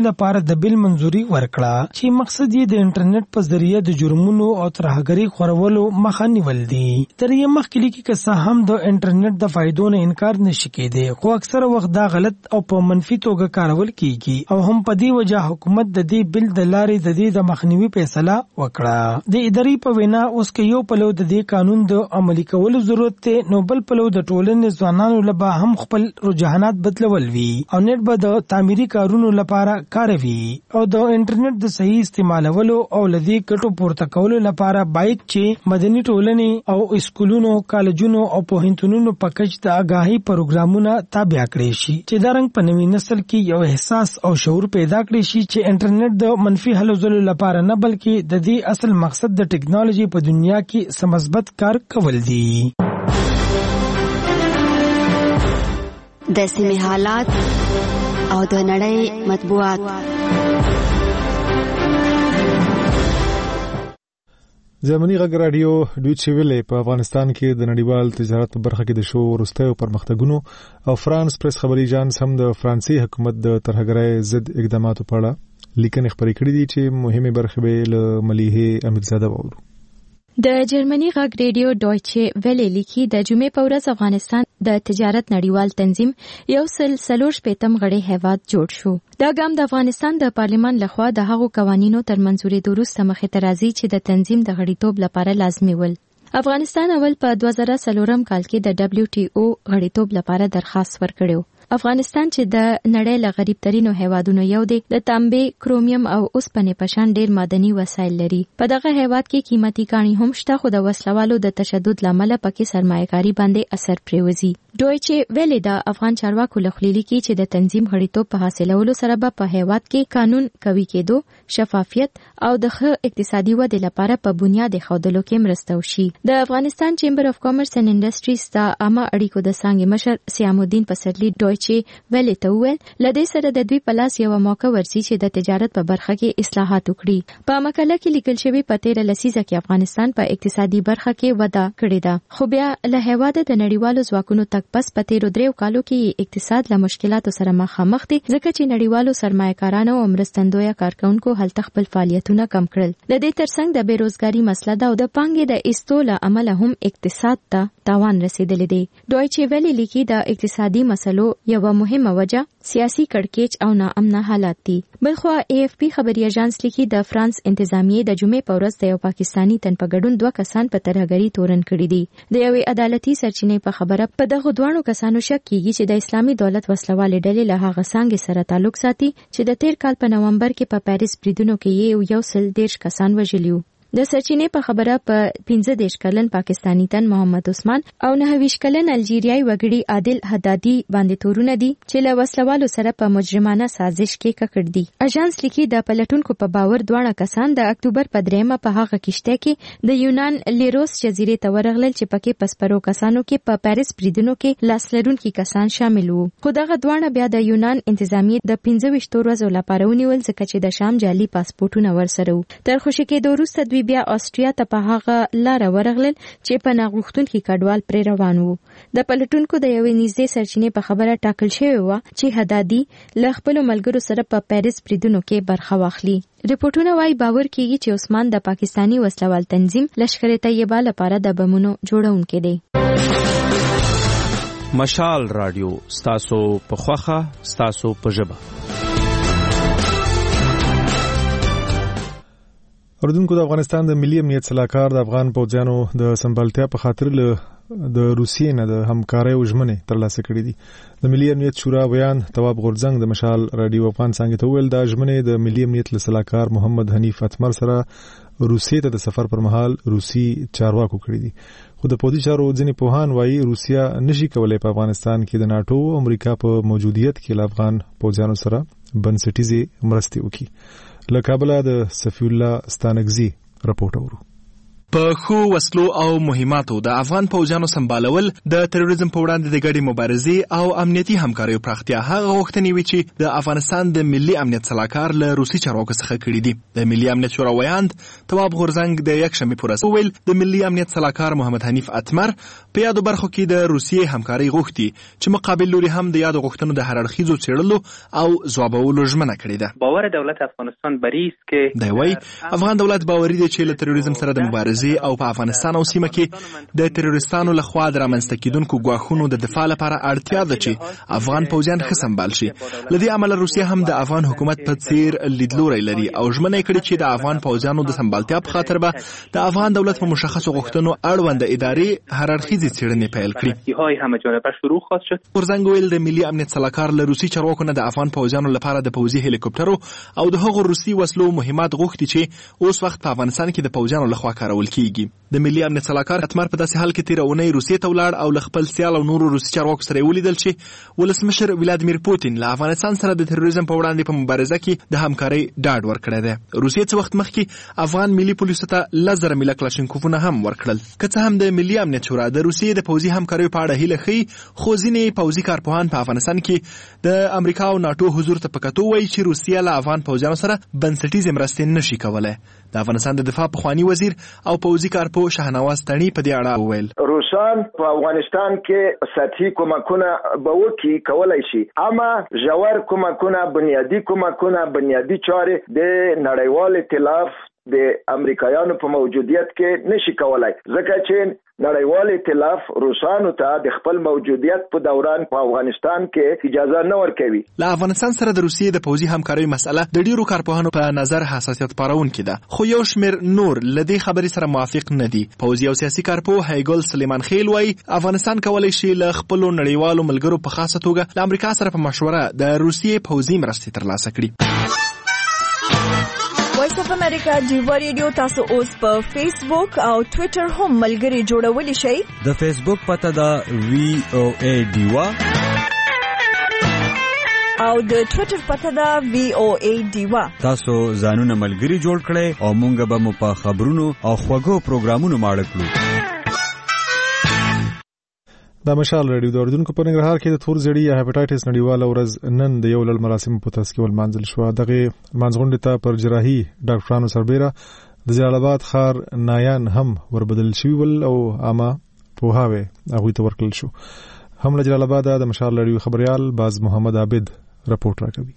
لپاره د بل منځوري ورکړه چې مقصد یې د انټرنیټ په ذریعہ د جرمونو او ترهګرۍ خورولو مخه نیول دي. تر یې مخکې لیکي که څه هم د انټرنیټ د فائدو نه انکار نشي کېدی، خو اکثره وخت دا غلط او په منفي توګه کارول کیږي او هم په دې وجه حکومت د دې بل د لارې د دې د مخنیوي فیصله وکړه. د ادارې په وینا اوس که یو پلو د دې قانون د عملي کولو ضرورت دی، نو بل پلو د ټولنې ځوانانو لپاره هم خپل رجحانات بدلول وي او نت به د تعمیري کارونو لپاره کاروي او د انټرنیټ د صحیح استعمالولو او لدی کټو پورته کولو لپاره باید چې مدني ټولنې او اسکولونو، کالجونو او پوهنتونونو په کچ د آگاهی پروګرامونه تابع کړي شي چې دا رنګ په نوي نسل کې یو احساس او شعور پیدا کړي شي چې انټرنیټ د منفي هلو ځلو لپاره نه بلکې د دې اصل مقصد د ټیکنالوژي په دنیا کې سمثبت کار کول دي. د سیمې حالات او د نړۍ مطبوعات. جرمني غږ رادیو ډویچه ویلې په افغانستان کې د نړیوال تجارت په برخه کې د شو وروستیو پرمختګونو او فرانس پریس خبري اژانس هم د فرانسې حکومت د ترهګرۍ ضد اقداماتو په اړه لیکنې خبرې کړې دي چې مهمه برخه به له مليحه امیرزاده وورو. د جرمني غږ ریډیو ډویچه ویلې لیکي د جمعې په ورځ افغانستان د تجارت نړیوال تنظیم یو سلور شپیتم غړی هیواد جوړ شو. دا ګام د افغانستان د پارلیمان لخوا د هغو قوانینو تر منځوري وروسته مخې ته راځي چې د تنظیم د غړیتوب لپاره لازمي ول. افغانستان اول په 2004 کال کې د WTO غړیتوب لپاره درخواست ورکړو. افغانستان چې د نړۍ له غریب ترینو هیوادونو یو دی، د تانبې، کرومیم او اوسپنې په شان ډیر معدني وسایل لري. په دغه هیواد کې قیمتي کاڼي هم شته، خو د وسلوالو د تشدد لامل پکې سرمایه‌کاري باندې اثر پریوزي. ډویچه ویلې د افغان چارواکو لخوا لیکي چې د تنظیم غړیتوب په حاصلولو سره به په هیواد کې قانون قوي کېدو، شفافیت او د ښه اقتصادي ودې لپاره په بنیاد خودلو کې مرسته وشي. د افغانستان چیمبر اف کامرس اینڈ انډستریز د عامه اړیکو د څانګې مشر سیام الدین پسرلی ډویچه ویلې ته وویل لدې سره د دوی په لاس یو موقع ورسي چې د تجارت په برخه کې اصلاحات وکړي. په مقاله کې لیکل شوی په 13 لسیزه کې افغانستان په اقتصادي برخه کې وده کړې ده، خو بیا له هیواده د نړیوالو ځواکونو تک پس په 13 کالو کې اقتصاد له مشکلاتو سره مخامخ دي، ځکه چې نړیوالو سرمایه‌کارانو او مرستندویه کارکونکو هلته خپل فعالیتونه کم کړل. د دې ترڅنګ د بیروزګاری مسله ده او د پانګې د ایستو له امله هم اقتصاد ته تاوان رسیدلی دی. ډویچه ویلې لیکي د اقتصادي مسلو یو مهمه وجه سیاسي کړکېچ او ناامنه حالات دي. بلخوا AFP خبري اژانس لیکي د فرانس انتظامیه د جمعې په ورځ د یو پاکستانی تن په ګډون 2 کسان په ترهګرۍ تورن کړي دي. د یوې عدالتي سرچینې په خبره په دغه دوه کسانو شک کیږي چې د اسلامي دولت وسلوالې ډلې له هغه څنګه سره تعلق ساتي چې د 13 کال په نومبر کې په پاریس بریدونو کې یو سل 13 کسان وژلي. د سرچینې په خبره په 15 کلن پاکستانی تن محمد عثمان او 9 کلن الجیریای وګړي عادل حدادي باندې تورونه دي چې له وسلوالو سره په مجرمانه سازش کې ککړ دي. اژانس لیکي د پلټونکو په باور دوه کسان د اکتوبر په 3 په هغه کشته کې د یونان لیروس جزیرې ته ورغلل چې پکې پسپرو کسانو کې په پاریس بریدونو کې لاسلرونکي کسان شامل وو. خو دغه دوه بیا د یونان انتظامیه د 15 ورځې لپاره ونیول ځکه چې د شام جعلي پاسپورتونه ورسره وو. تر خوشی کې وروسته دوی بیا آسټریا ته په هغه لار ورغلل چې په ناغوښتونکي کډوال پر روان وو. د پلټونکو د یوې نږدې سرچینې په خبره ټاکل شوی و چې حدادي له خپل ملګرو سره په پاریس بریدونو کې برخه واخلي. ریپورتونه وايي باور کیږي چې عثمان د پاکستانی وسلوال تنظیم لشکر طیبه لپاره د بمونو جوړونکی دی. مشال رادیو ستاسو په خوخه ستاسو په ژبه. اردوونکو د افغانستان د ملي امنیت صلاحکار د افغان پوځیانو د سمبالتیا په خاطر له د روسیې نه د همکارۍ ژمنې ترلاسه کړې دي. د ملي امنیت شورا بیان تواب غورځنګ د مشال رادیو افغان څنګه ته ویل د ژمنې د ملي امنیت صلاحکار محمد حنیف اتمر سره روسیې ته د سفر پر مهال روسي چارواکو کړی دي. خو د پوځي چارو ځینې پوهان وایي روسیا نشي کولای په افغانستان کې د ناتو او امریکا په موجودیت کې له افغان پوځیانو سره بنسټیزې مرستې وکړي. له کابل د صفی الله ستانکزي رپورټ اورو. په خو وسلو او مهماتو د افغان پوځیانو سمبالول د تروریزم په وړاندې د ګډې مبارزې او امنیتي همکاریو پراختیا هغه غوښتنې وي چې د افغانستان د ملي امنیت صلاحکار له روسي چارواکو څخه کړي دي. د ملي امنیت شورا ویاند تواب غورزنګ د یکشنبې په ورځ وویل د ملي امنیت صلاحکار محمد حنیف اتمر په یادو برخو کې د روسیې همکاري غوښتي چې مقابل لوري هم د یادو غوښتنو د هر اړخیزو څېړلو او ځوابولو ژمنه کړې ده. باور دولت افغانستان بری است که دی وایي افغان دولت باوري دی چې له تروریزم سره د مبارزې او په افغانستان او سیمه کې د تروریستانو لخوا د رامنځته کېدونکو ګواښونو د دفاع لپاره اړتیا ده چې افغان پوځیان ښه سمبال شي. له دې امله روسیه هم د افغان حکومت په څیر لیدلوری لري او ژمنه یې کړې چې د افغان پوځیانو د سمبالتیا په خاطر به د افغان دولت په مشخصو غوښتنو اړوند ادارې هر اړخیزې څېړنې پیل کړي. غورزنګ ویل د ملي امنیت صلاحکار له روسي چارواکو نه د افغان پوځیانو لپاره د پوځي هلیکوپټرو او د هغو روسي وسلو مهمات غوښتي چې اوس وخت په افغانستان کې د پوځیانو لخوا کارول کیږي. د ملي امنیت صلاحکار اتمر په داسې حال کې تیر اونۍ روسیې ته ولاړ او له خپل سیال او نورو روسي چارواکو سره ولیدل چې ولسمشر ولادیمیر پوتین له افغانستان سره د تروریزم په وړاندې په مبارزه کې د همکارۍ ډاډ ورکړی دی. روسیې څه وخت مخکې افغان ملي پولیسو ته 10,000 ملي کلاشینکوفونه هم ورکړل. که څه هم د ملي امنیت شورا د روسیې د پوځي همکاریو په اړه هیله ښیي، خو ځینې پوځي کارپوهان په افغانستان کې د امریکا او ناټو حضور ته په کتو وایي چې روسیه له افغان پوځیانو سره بنسټیزې مرستې نشي کولی. د افغانستان د دفاع پخوانی وزیر او پوځي کارپوه شاهنواز تڼي په دې اړه وویل روسان په افغانستان کې سطحي کومکونه به وکړي کولای شي، اما ژور کومکونه بنیادی چارې د نړیوال ائتلاف د امریکایانو په موجودیت کې نشي کولای، ځکه چې نړیوال ائتلاف روسانو ته د خپل موجودیت په دوران په افغانستان کې اجازه نه ورکوي. له افغانستان سره د روسیې د پوځي همکارۍ مسله د ډیرو کارپوهانو په نظر حساسیت پارونکې ده، خو یو شمېر نور له دې خبرې سره موافق نه دي. پوځي او سیاسي کارپوه هیګل سلیمان خیل وایي افغانستان کولی شي له خپلو نړیوالو ملګرو په خاصه توګه له امریکا سره په مشوره د روسیې پوځي مرستې ترلاسه کړي. وایس اف امریکا ډیوا ریډیو تاسو اوس په فیسبوک او ټوئیټر هم ملګري جوړولی شئ. د فیسبوک پته ده VOA ډیوا او د ټوئیټر پته ده VOA ډیوا. تاسو ځانونه ملګري جوړ کړئ او مونږ به مو په خبرونو او خوږو پروګرامونو ماړه کړو. د مشال رادیو د اردوونکو په ننګرهار کې د تور زړی یا هپاتایټس نړیواله ورځ نن د یو لړ مراسمو په ترڅ کې ولمانځل شوه. دغه منځغونډې ته پر جراحي ډاکټرانو سربیره د جلال آباد ښار نایان هم وربدل شوي ول او عامه پوهاوی هغوی ته ورکړل شو. هم له جلال آباد د مشال رادیو خبريال باز محمد عابد رپورټ راکوي.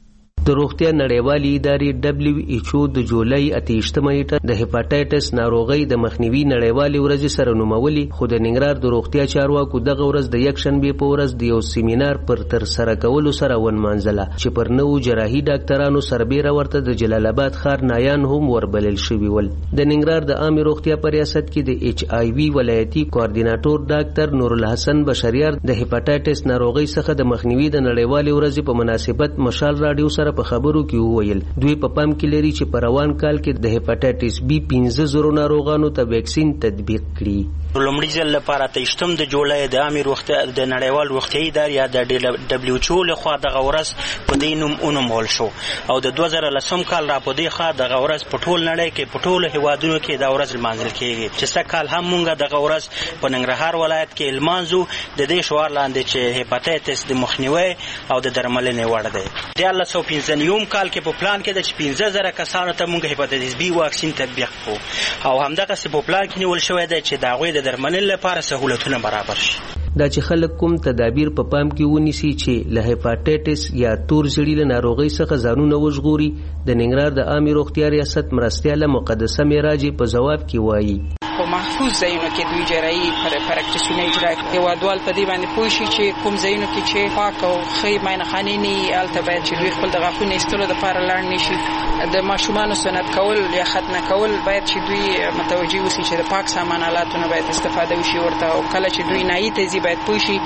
د روغتیا نړیوالې ادارې WHO د جولای 28 نیټه د هپاتایټس ناروغۍ د مخنیوي نړیوالې ورځ سره نومولي، خو د ننګرهار د روغتیا چارواکو دغه ورځ د یکشنبې په ورځ د یو سیمینار پر تر سره کولو سره ونمانځله چې پر نوو جراحي ډاکټرانو سربیره ورته د جلال آباد ښار نایان هم وربلل شوي ول. د ننګرهار د عامه روغتیا په ریاست کې د HIV ولایتي کوارډیناټور ډاکټر نور الحسن بشریار د هپاتایټس ناروغۍ څخه د مخنیوي د نړیوالې ورځ په مناسبت مشال رادیو سره په خبرو کې وویل دوی په پام کې لري چې په روان کال کې د هپاتایټس B 15,000 ناروغانو ته ویکسین تطبیق کړي. لومړي ځل لپاره 28 د جولای د عامه روغتیا د نړیوال روغتیايي ادارې یا د WHO لخوا دغه ورځ په دې نوم ونومول شو او د 2010 کال را په دې ښه دغه ورځ په ټول نړۍ کې په ټولو هیوادونو کې دا ورځ لمانځل کیږي چې څه کال هم مونږ دغه ورځ په ننګرهار ولایت کې لمانځو د دې شعار لاندې چې هپاتایټس د مخنیوي او د درملنې وړ دی. د 1915 کال کې په پلان کې د 15,000 کسانو ته مونږ هپاتایټس B واکسین تطبیق کړو او همدغه په پلان کې نیول شوی دی چې دا غوي د درملنې لپاره سہولتونه برابر شي. دا چې خلک کوم تدابیر په پام کې ونیسي چې له هپاتایټس یا تور زړی له ناروغۍ څخه ځانونه وژغوري. د ننګرهار د عامه روغتیا ریاست مرستیاله مقدسه معراجي په جواب کې وایي په محفوظ ځایونو کې دوی جراحي پریکټیسونه اجرا کوي. هیوادوال په دې باندې پوه شي چې کوم ځایونو کې چې پاک او ښه ماینخانې نه الته باید چې دوی خپل د غاښونو ایستلو لپاره لاړ نشي. د ماشومانو سنت کول یا ختنه کول باید چې دوی متوجي وسی چې د پاک سامان آلاتونو باید استفاده وشي ورته او کله چې دوی نایي تیزی باید پوه شي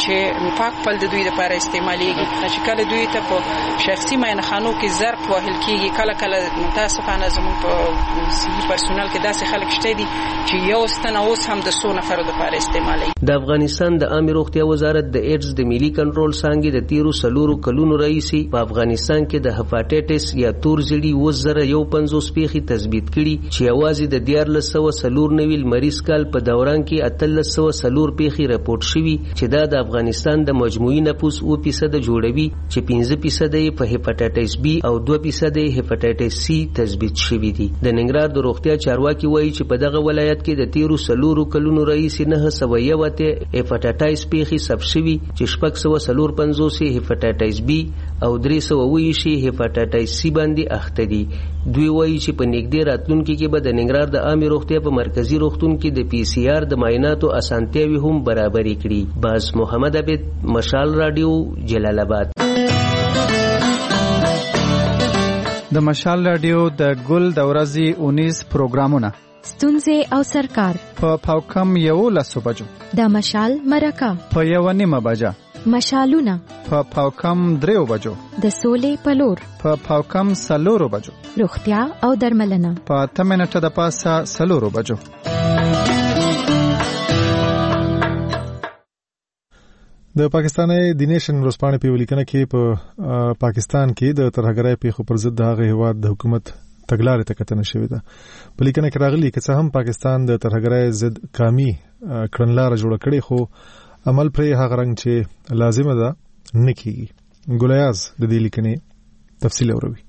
چې پاک پل د دوی لپاره استعمالېږي. چې کله دوی ته په شخصي ماینخانو کې ظرف وهل کېږي، کله کله متاسفانه زموږ په صحي پرسونل کې داسې خلک شته دي چې یو ستنه اوس هم د څو نفرو لپاره استعمالوي. د افغانستان د عامه روغتیا وزارت د ایډز د ملي کنټرول څانګې د تیرو 4 کلونو راهیسې په افغانستان کې د هپاتایټس یا تور زیړي 2051 پیښې تثبیت کړي چې یوازې د 1494 مریض کال په دوران کې 1304 پیښې راپورټ شوي چې دا د افغانستان د مجموعي نفوس 2% جوړوي چې 15% یې په هپاتایټس بی او 2% یې هپاتایټس سی تثبیت شوي دي. د ننګرهار د روغتیا چارواکي وایي چې په دغه ولایت کې د تیرو 4 کلونو راهیسې 901 هپاتایټس پیښې ثبت شوي چې 645 هپاتایټس بی او 320 هپاتایټس سی باندې اخته دي. دوی وایي چې په نږدې راتلونکي کې به د ننګرهار د عامه روغتیا په مرکزی روغتون کې د پی سی آر د معایناتو اسانتیاوي هم برابرې کړي. باز محمد عبید، مشال رادیو، جلال آباد. د مشال رادیو د ګل د ورځې 19 پروګرامونه ستونزې او سرکار په پاوکم 11 بجو، د مشال مرکه په 1:30 بجه، مشالونه په پاوکم 3 بجو، د سولې پلور په پاوکم 4 بجو، روغتیا او درملنه په 8 منټه د پاسه 4 بجو. د پاکستاني د نیشن ورځپاڼې په ولیکنه کې په پاکستان کې د ترهګرۍ پیښو پر ضد د هغه هیواد د حکومت تګلارې ته کتنه شوې ده. په لیکنه کې راغلي چې څه هم پاکستان د ترهګرۍ ضد قامي کړنلاره جوړه کړې خو عمل پرې هغه رنګ چې لازمه ده نه کیږي. ګلیاز د دې لیکنې تفصیل اوروي.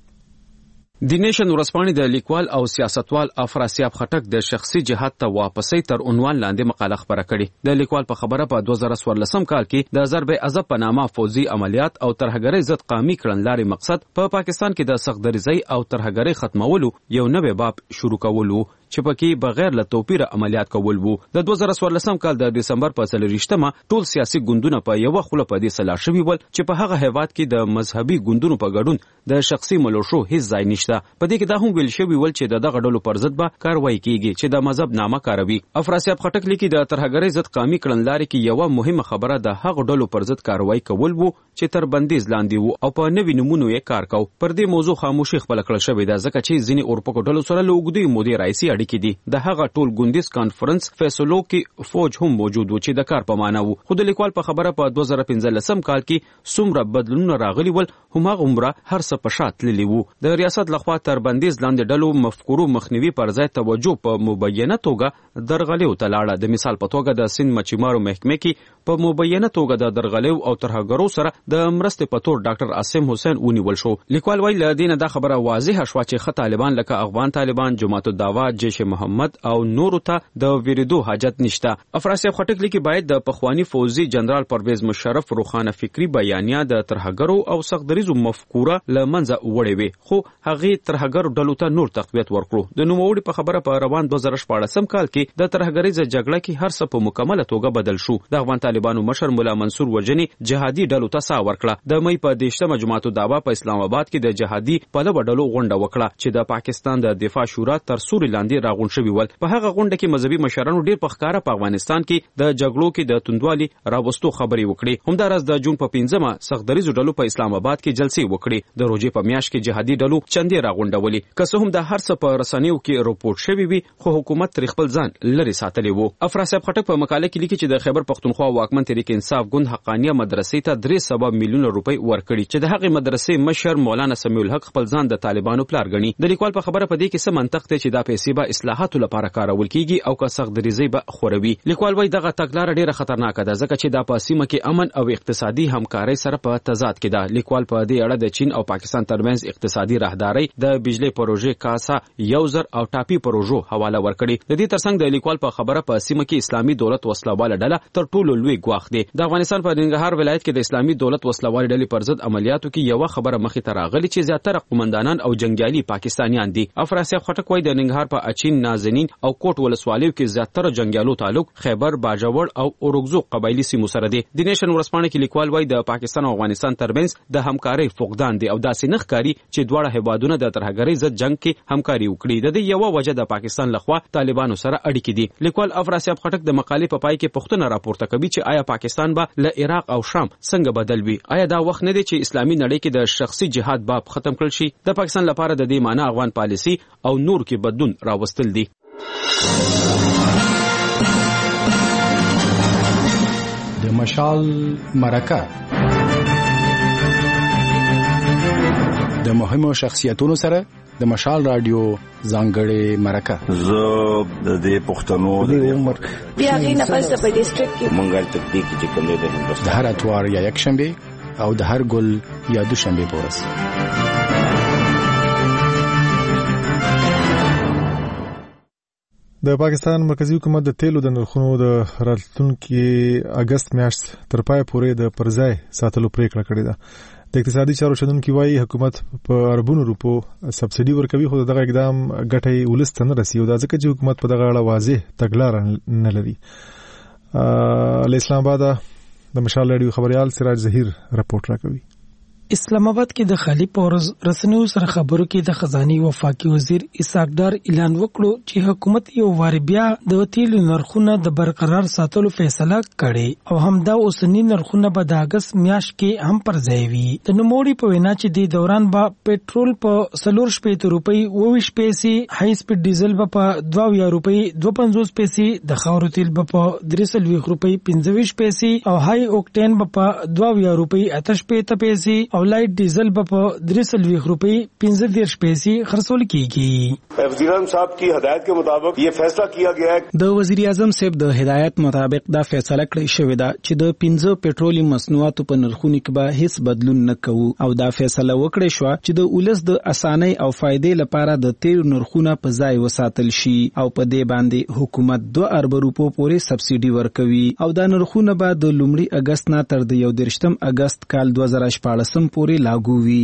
د نیشن ورځپاڼې د لیکوال او سیاستوال افراسیاب خټک د شخصي جهاد ته واپسۍ تر عنوان لاندې مقاله خبره کړې. د لیکوال په خبره په 2014 کال کې د ضرب عذاب په نامه فوزي عملیات او ترهګرۍ ضد قامي کړنلارې مقصد په پاکستان کې د سختدریزۍ او ترهګرۍ ختمولو یو نوې باب شروع کول چې پکې بغیر له توپیر عملیات کول وو. د 2014 کال د دسمبر په 23مه ټول سیاسي ګوندونه په یو خله په دې سلا شوي ول چې په هغه هیواد کې د مذهبي ګوندونو په ګډون د شخصي ملوشو هیڅ ځای نشته. په دې کې دا هم ویل شوی ول چې دغه ډلو پر ضد به کاروایی کیږي چې د مذهب نامه کاروي. افراسیاب خټک لیکي د ترهګرۍ ضد قامي کړنلارې کې یو مهمه خبره د هغه ډلو پر ضد کاروایی کول وو چې تر بندیز لاندې وو او په نوي نمونو یې کار کاو. پر دې موضوع خاموشي خپل کړل شوې ده ځکه چې ځینې اورپکو ډلو سره له اوږدې مودې راځي اړیکې دي. د هغه ټول ګوندیز کانفرنس فیصلو کې فوج هم موجود و چې د کار په معنا وو. خو د لیکوال په خبره په 2015 کال کې څومره بدلونونه راغلي ول هماغه عمره هر څه په شا تللي وو. د ریاست لخوا تر بندیز لاندې ډلو مفکورو مخنیوي پر ځای توجه په مبینه توګه درغلیو ته لاړه. د مثال په توګه د سند مچیمارو محکمې کې په مبینه توګه د درغلیو او ترهګرو سره د مرستې په تور ډاکټر عاصم حسین ونیول شو. لیکوال وایي له دې نه دا خبره واضحه شوه چې ښه طالبان لکه افغان طالبان، جماعت الدعوه، جیش محمد او نورو ته د ویریدو حاجت نشته. افراسیاب خټک لیکي باید د پخوانی فوزي جنرال پرویز مشرف روخانه فکری بیانیه د ترهګرو او سختدریزو مفکوره لمنځه وړې وي خو هغه ترهګرو ډلو ته نور تقویت ورکړو. د نوموړي په خبره په روان 2014 کال کې د ترهګرۍ جګړه کې هر څه په مکمله توګه بدل شو. د افغان طالبانو مشر مولا منصور وجنی جهادي ډلو ته سا ورکړه. د مې په 18 جماعت الدعوه په اسلام آباد کې د جهادي پلوه ډلو غونډه وکړه چې د پاکستان د دفاع شورا تر سوري لاندې راغون شوی ول. په هغه غونډه کې مذهبي مشرانو ډیر په ښکارا په افغانستان کې د جګړو کې د توندوالي راوستو خبرې وکړي. همدارس د جون په 15مه سختدریزو ډلو په اسلام آباد کې جلسې وکړي. د روزي په میاشت کې جهادي ډلو چندې راغونډولې. که څه هم د هر څه په رسنیو کې راپورټ شوی وي خو حکومت تر خپل ځان لري ساتلی وو. افراسیاب خټک په مقاله کې لیکي چې د خیبر پختونخوا واکمن تحریک انصاف ګوند حقانیه مدرسې ته 300 میلیون روپۍ ورکړي چې د هغې مدرسې مشر مولانا سمیع الحق خپل ځان د طالبانو پلار ګڼي. د لیکوال په خبره په دې کې څه منطق دی چې دا پیسې به اصلاحاتو لپاره کارول کیږي او که سختدریزۍ به خوروي. لیکوال وايي دغه تګلاره ډیره خطرناکه ده ځکه چې دا په سیمه کې امن او اقتصادي همکارۍ سره په تضاد کې ده. لیکوال په دې اړه د چین او پاکستان ترمنځ اقتصادي راهدارۍ، د بجلی پروژې کاسا، یوزر او ټاپي پروژو حواله ورکړي. د دې ترڅنګ د لیکوال په خبره په سیمه کې اسلامي دولت وسلواله ډله تر ټولو لوی ګواښ دی. د افغانستان په ننګرهار ولایت کې د اسلامي دولت وسلواله ډلې پر ضد عملیاتو کې یو خبره مخې ته راغلي چې زیاتره قومندانان او جنگیالي پاکستانیان دي. افراسیاب خټک وايي د ننګرهار په اچین، نازنین او کوټ ولسوالیو کې زیاتره جنگیالو تعلق خیبر، باجوړ او اورګزو قبایلی سیمو سره دی. د نیشن ورځپاڼې کې لیکوال وايي د پاکستان او افغانستان ترمنځ د همکارۍ فقدان دی او داسې نه ښکاري چې دواړه هیوادونه د ترهګرۍ ضد جنگ کې همکاري وکړي. د دې یو وجه د پاکستان لخوا طالبانو سره اړیکې دي. لیکوال افراسیاب خټک د مقالې په پای کې پوښتنه راپورته کوي چې آیا پاکستان به له عراق او شام څنګه بدل وي؟ آیا دا وخت نه دی چې اسلامي نړۍ کې د شخصي جهاد باب ختم کړل شي؟ د پاکستان لپاره د دې معنی افغان پالیسي او نور کې بدلون راوستل دي. مشال مرکه د مهمو شخصیتونو سره د مشال رادیو ځانګړې مرکه. زه د دې پښتنو د عمر بیا غي نه پس په ډیسټریکټ کې منګل تکدیک چې کوم دی د هندوستان د هر اتوار یا یک شنبه او د هر ګل یا دوشنبه پورس. د پاکستان مرکزی حکومت د تیلو د نرخونو د راتلونکي اگست میاشت تر پای پورې د پرځای ساتلو پریکړه کړې ده. د اقتصادي چارو شندونکو وايي حکومت په اربونو روپو سبسيډي ورکوي، خو دغه اقدام ګټي ولست نه رسي او دا ځکه چې حکومت په دغه اړه واضح تګلارې نه لري. اسلام آباد د مشال رادیو خبريال سراج ظهیر رپورټ راکوي. اسلام آباد کې د خالي پورز رسنیو سره خبرو کې د خزاني وفاقي وزیر اسحاق ډار اعلان وکړو چې حکومت یو وار بیا د تیلو نرخونه د برقرار ساتلو فیصله کړې او همدا اوسنی نرخونه به د اگست میاشت کې هم پر ځای وي. د نوموړي په وینا چې د دوران به پېټرول په 4.50 روپۍ 22 پیسې، هاي سپیډ ډیزل به په 22 روپۍ 52 پیسې، د خاورو تیل به په 320 روپۍ 25 پیسې او هاي اوکټین به په 22 روپۍ 88 پیسې او لایټ ډیزل په 320 روپۍ 15 پیسې خرڅول کیږي. وزیر اعظم صاحب کی ہدایت کے مطابق یہ فیصلہ کیا گیا ہے. د وزیر اعظم صاحب د هدایت مطابق دا فیصله کړی شوې ده چې د 15 پېټرولیم مصنوعاتو په نرخونو کې به هیڅ بدلون نه کوو او دا فیصله وکړې شو چې د ولس د اسانۍ او فائدې لپاره د تیل نرخونه په ځای وساتل شي او په دې باندې حکومت 2 ارب روپو پورې سبسيډي ورکوي او دا نرخونه به د لومړي اگست نه تر د 1 اگست کال 2014 پورې لاګو وي.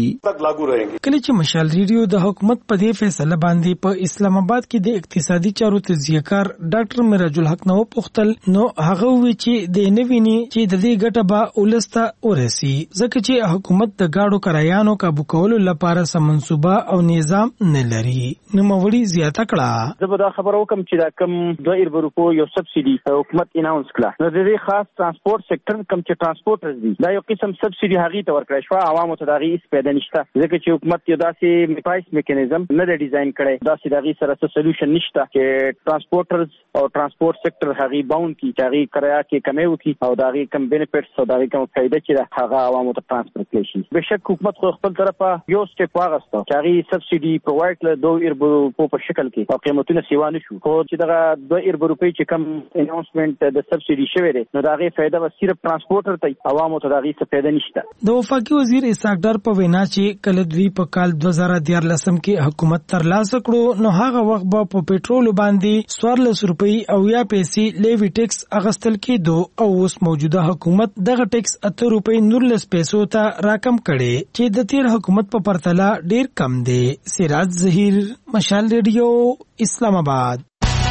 کله چې مشال ریډیو د حکومت په دې فیصله باندې په اسلام آباد کې د اقتصادي چارو تجزیه‌کار ډاکټر میراج الحق نو پختل نو هغه وی چې د نویني چې د دې ګټه به ولسته ورسي ځکه چې حکومت د گاډو کرایانو کابو کولو لپاره سمنصوبه او نظام نه لري. نو موري زیاته کړه زه به دا خبرو کوم چې دا کم 2 روپو یو سبسيډي حکومت اناونس کړه. نو د دې خاص ترانسپورت سېکټر کم چې ترانسپورټرز دي دا یو قسم سبسيډي هغه ته ورکړی شو عوامو ته دا غي پیدا نشته ځکه چې حکومت یو داسې پرایس میکانیزم نه دی ډیزاین کړی داسې دغه سره څه سولوشن نشته چې ترانسپورټرز او ترانسپورت سېکټر هغه باوند کی چې هغه کرایه کې کمی وکړي او دغه کم بینیفټس او دغه کم فائدې چې هغه عوامو ته ترانسفر کړي شي. بهشک حکومت خو خپل طرفه یو سټیپ واغسته چې هغه سبسيډي پرووایډ له 2 روپو په شکل کې او قیمتونه سیوا نشو خو چې دغه 2 روپۍ چې کم اناونسمنت د سبسيډي شوی دی نو دغه فائدہ به صرف ترانسپورټر ته عوامو ته دغه څه فائدہ نشته. د وفاقي وزیر اسحاق ډار په وینا چې کله دوی په کال 2013 کې حکومت ترلاسه کړو نو هغه وخت به په پېټرول باندې 14 روپۍ او یا پیسې لیوی ټیکس اغستل کېدو او اوس موجوده حکومت دغه ټیکس 8 روپۍ 19 پیسو ته راکم کړي چې د تیر حکومت په پرتله ډیر کم دی. سراج ظهیر مشال ریډیو اسلام آباد.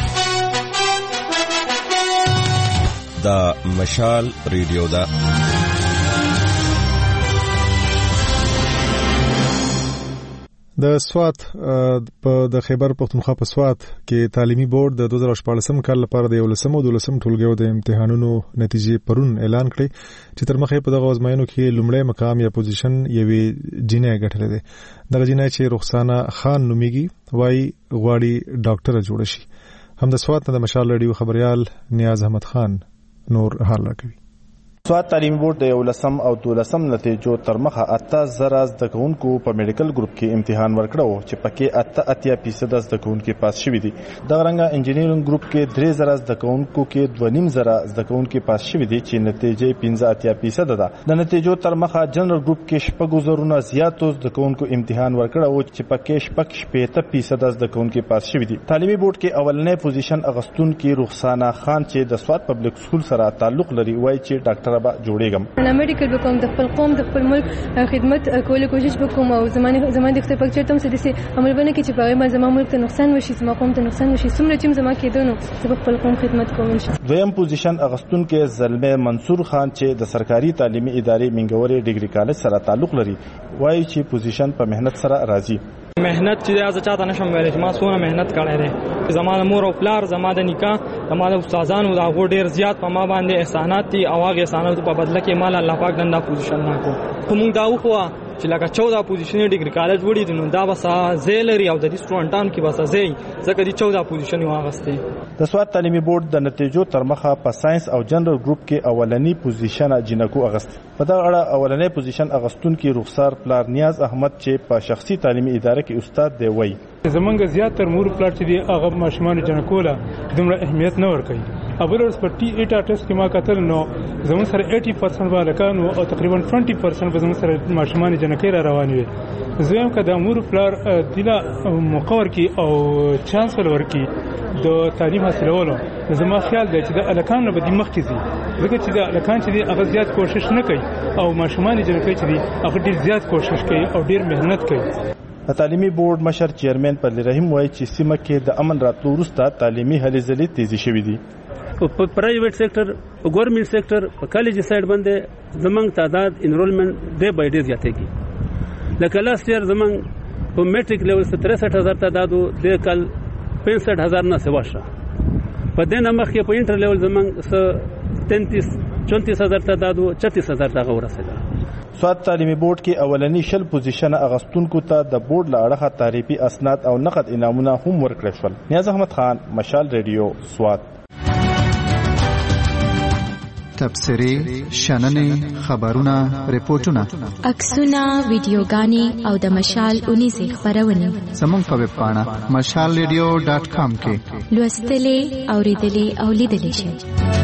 دا مشال ریډیو دا د سوات په د خیبر پختونخوا په سوات کې تعلیمي بورډ د 2014 کال لپاره د 11 او 12 ټولګیو د امتحانونو نتیجې پرون اعلان کړې چې تر مخه په دغه ازموینو کې لومړی مقام یا پوزیشن یوې جینۍ ګټلې ده. دغه جینۍ چې رخسانه خان نوميږي وايي غواړي ډاکټر جوړ شي. هم د سوات د مشال رادیو خبريال نیاز احمد خان نور حال راکوي. سوات تعلیمي بورډ د 11 او 12 نتیجو تر مخه 80,000 زده کوونکو په میډیکل ګروپ کې امتحان ورکړو چې پکې 88% زده کوونکو پاس شوي دي. د غرنګ انجینیرینګ ګروپ کې 3,000 زده کوونکو کې 2.5 زده کوونکو پاس شوي دي چې نتیجې 85% ده. د نتیجو تر مخه جنرال ګروپ کې 4,000 زیاتو زده کوونکو امتحان ورکړو چې پکې 85% زده کوونکو پاس شوي دي. تعلیمي بورډ کې اولنې پوزیشن اغستون کې رخسانه خان چې د سوات پبلک سکول سره تعلق لري وایي چې ډاکټر جوړېږم. انا میډیکل وکوم د خپل قوم د خپل ملک خدمت کولو کوشش وکوم او زمانه د خپل پکچر تم سره دي عمل باندې کې چې په ما زموږ ملک ته نقصان وشي زموږ قوم ته نقصان وشي څومره چې زموږ کېدونو چې خپل قوم خدمت کوم. دویم پوزیشن اغستون کې زلمه منصور خان چې د سرکاري تعلیمي ادارې منګوري ډیګري کالج سره تعلق لري وایي چې پوزیشن په مهنت سره راضي. مهنت چې از چاته نشم ویل چې ما څونه مهنت کړی دی. زمانه مور او پلار زماده نکاح زماده استادانو دا غو ډیر زیات په ما باندې احسانات دي او هغه احسانات په بدله کې مال الله پاک دنده پوزیشن ناکو. کوم دا خو چې لکه 14 پوزیشن ډیګري کالج وړي نو دا بس زیلري او د سټوډنټانو کې بس ځای ځکه دي 14 پوزیشن واغسته. د سواد تعلیمي بورډ د نتیجو تر مخه په ساينس او جنرال ګروپ کې اولنی پوزیشن جنکو اغست. په دا اړه اولنی پوزیشن اغستون کې رخسار پلار نیاز احمد چې په شخصي تعلیمي اداره کې استاد دی وایي زمونږ زیات تر مور پلار چې دی هغه ماشومان جنکو له دومره اهمیت نه ورکوي. ابرز په ټي 8 ټیسټ کې ما کتل نو زموږ سره 80% بالکان او تقریبا 20% به زموږ سره ماشومان جنکې را روان وي. زم که د مور پلار دله مقور کی او چانس ورکي د تعلیم حاصلولو زما خیال دی چې د الکان له بدی مخ کیږي ځکه چې د الکان چې دی هغه زیات کوشش نه کوي او ماشومان جنکې چې دی هغه ډیر زیات کوشش کوي او ډیر مهنت کوي. تعلیمي بورډ مشر چیرمن پرلی رحیم وایي چې سیمه کې د امن راتلو وروسته تعلیمي هلې ځلې تیزی شوې دي. په پرایویټ سېکټر او ګورنمنت سېکټر په کالج سایډ باندې زمنګ تعداد انرولمنت ډے بای ډے زیاتېږي. لکه لاست ایئر زمنګ په میټریک لیول 63000 تعداد او د کال 65000 نه سوا شو. په دې نمخ کې په انټر لیول زمنګ 33000 تعداد او 34000 دغه ورسېده. سواد تعلیمي بورډ کې اولنی 10 پوزیشن اغستونکو ته د بورډ له اړخه تعریفي اسناد او نقد انعامونه هم ورکړل شول. نیاز احمد خان، مشال ریډیو، سواد. تبصرې، شننې، خبرونه، ریپورتونه، عکسونه، ویډیوګانې او د مشال اونیزې خبرونه زموږ په ویب پاڼه mashalradio.com کې لوستلې، اوریدلې او لیدلې شئ.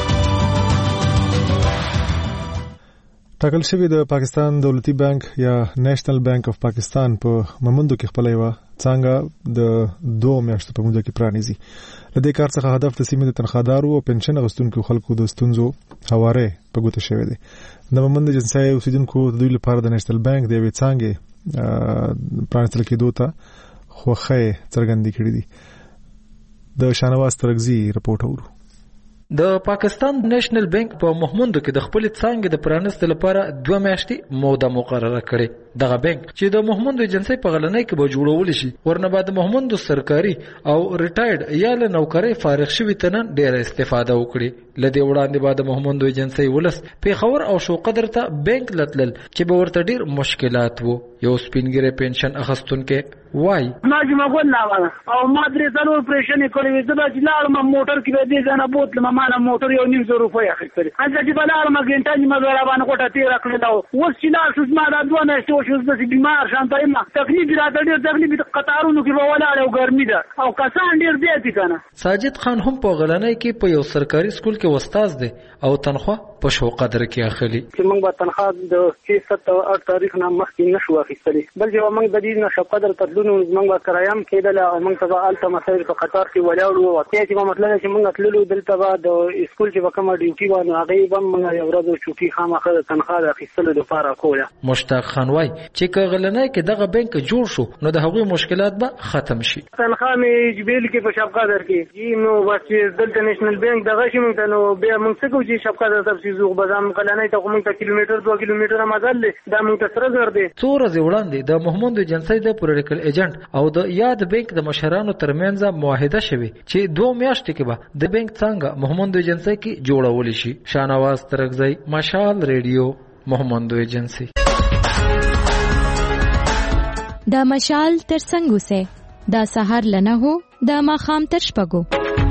ټاکل شوی د پاکستان دولتي بانک یا نېشنل بانک اف پاکستان په ممندو کې خپل یو څنګه د 2 میاشتو په موده کې پرانیزي. د دې کار څخه هدف د سیمې د تنخوادارو او پنشن اغوستونکو خلکو د ستونزو حواله په ګوته شوی دی. د ممند جنسي اوسیدونکو د دوی لپاره د نېشنل بانک د وی څنګه پرانیستل کېدو ته خوخه څرګندې کړې دي. د شانواز ترغزي رپورټ اورو. د پاکستان نېشنل بانک په محمودو کې د خپل څنګه د پرانست لپاره 2 میاشتې موده مقرره کړې. دغه بانک چې د محمودو ایجنسی په غلنۍ کې به جوړول شي ورنه بعد محمودو سرکاري او ریټایرډ یا له نوکری فارغ شوی تنن ډېر استفاده وکړي. لدې وړاندې بعد محمودو ایجنسی ولس پیښور او شو قدر ته بانک لتل چې به ورته ډېر مشکلات وو. یو سپینګری پنشن اخستونکو وای ما چې مګول لا او ما درې څلور پرېشنې کړې وې زه چې لاړم موټر کې دې ځنه بوتل ما نه موټر یو 900 روپۍ اخیستل. هغه چې بلار ما ګنټه چې ما غره باندې کوټه تیر کړل او اوس چې لا شو ما دا 2 میاشتې شو چې بیمار شانته ما تکلیف راته ډېر تکلیف قطارونو کې ولاړ او ګرمي ده او کسان ډېر زیات کنه. ساجد خان هم په غلنۍ کې په یو سرکاري سکول کې استاد دی او تنخواه په شو قدر کې اخلي. چې موږ به تنخواه د 6 تاریخ نه مخکې نشو اخیستلی بل چې موږ د دې نه شو قدر تدلونو موږ به کرایم کېدل او موږ ته به الته مسایل په قطار کې ولاړو او چې مطلب چې موږ تللو دلته به د سکول چې کومه ډیوټي و نو هغه به موږ یو ورځ چوټي خامخه تنخواه اخیستلو لپاره کوله. مشتاق خان وای چې کغلنه کې دغه بانک جوړ شو نو د هغوی مشکلات به ختم شي. تنخواه مې جبیل کې په شب قدر کې نو بس دلته نېشنل بانک دغه شي موږ نو بیا موږ څه کوو چې شب قدر تر زوغ بازار کلنۍ ته موږ ته کیلومتر 2 کیلومتر مزل دا موږ ته سره زر دي. څو ورځې وړاندې د محمود ایجنسی د پولیټیکل ایجنټ او د یاد بانک د مشرانو ترمنځ معاهده شوه چې 2 میاشتې کې به د بانک څنګه محمود ایجنسی کې جوړول شي. شانواز ترغزی، مشال ریډیو، محمود ایجنسی. دا مشال تر څنګه سه دا سحر لنه هو دا ماخام تر شپګو.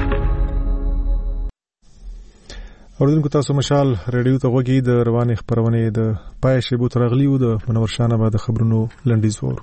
اوردونکو تاسو مشال ریډیو ته وګورئ. د روانې خبرونه د پای شیبو ترغلی او د منور شانه بعد خبرونو لنډیز وورو.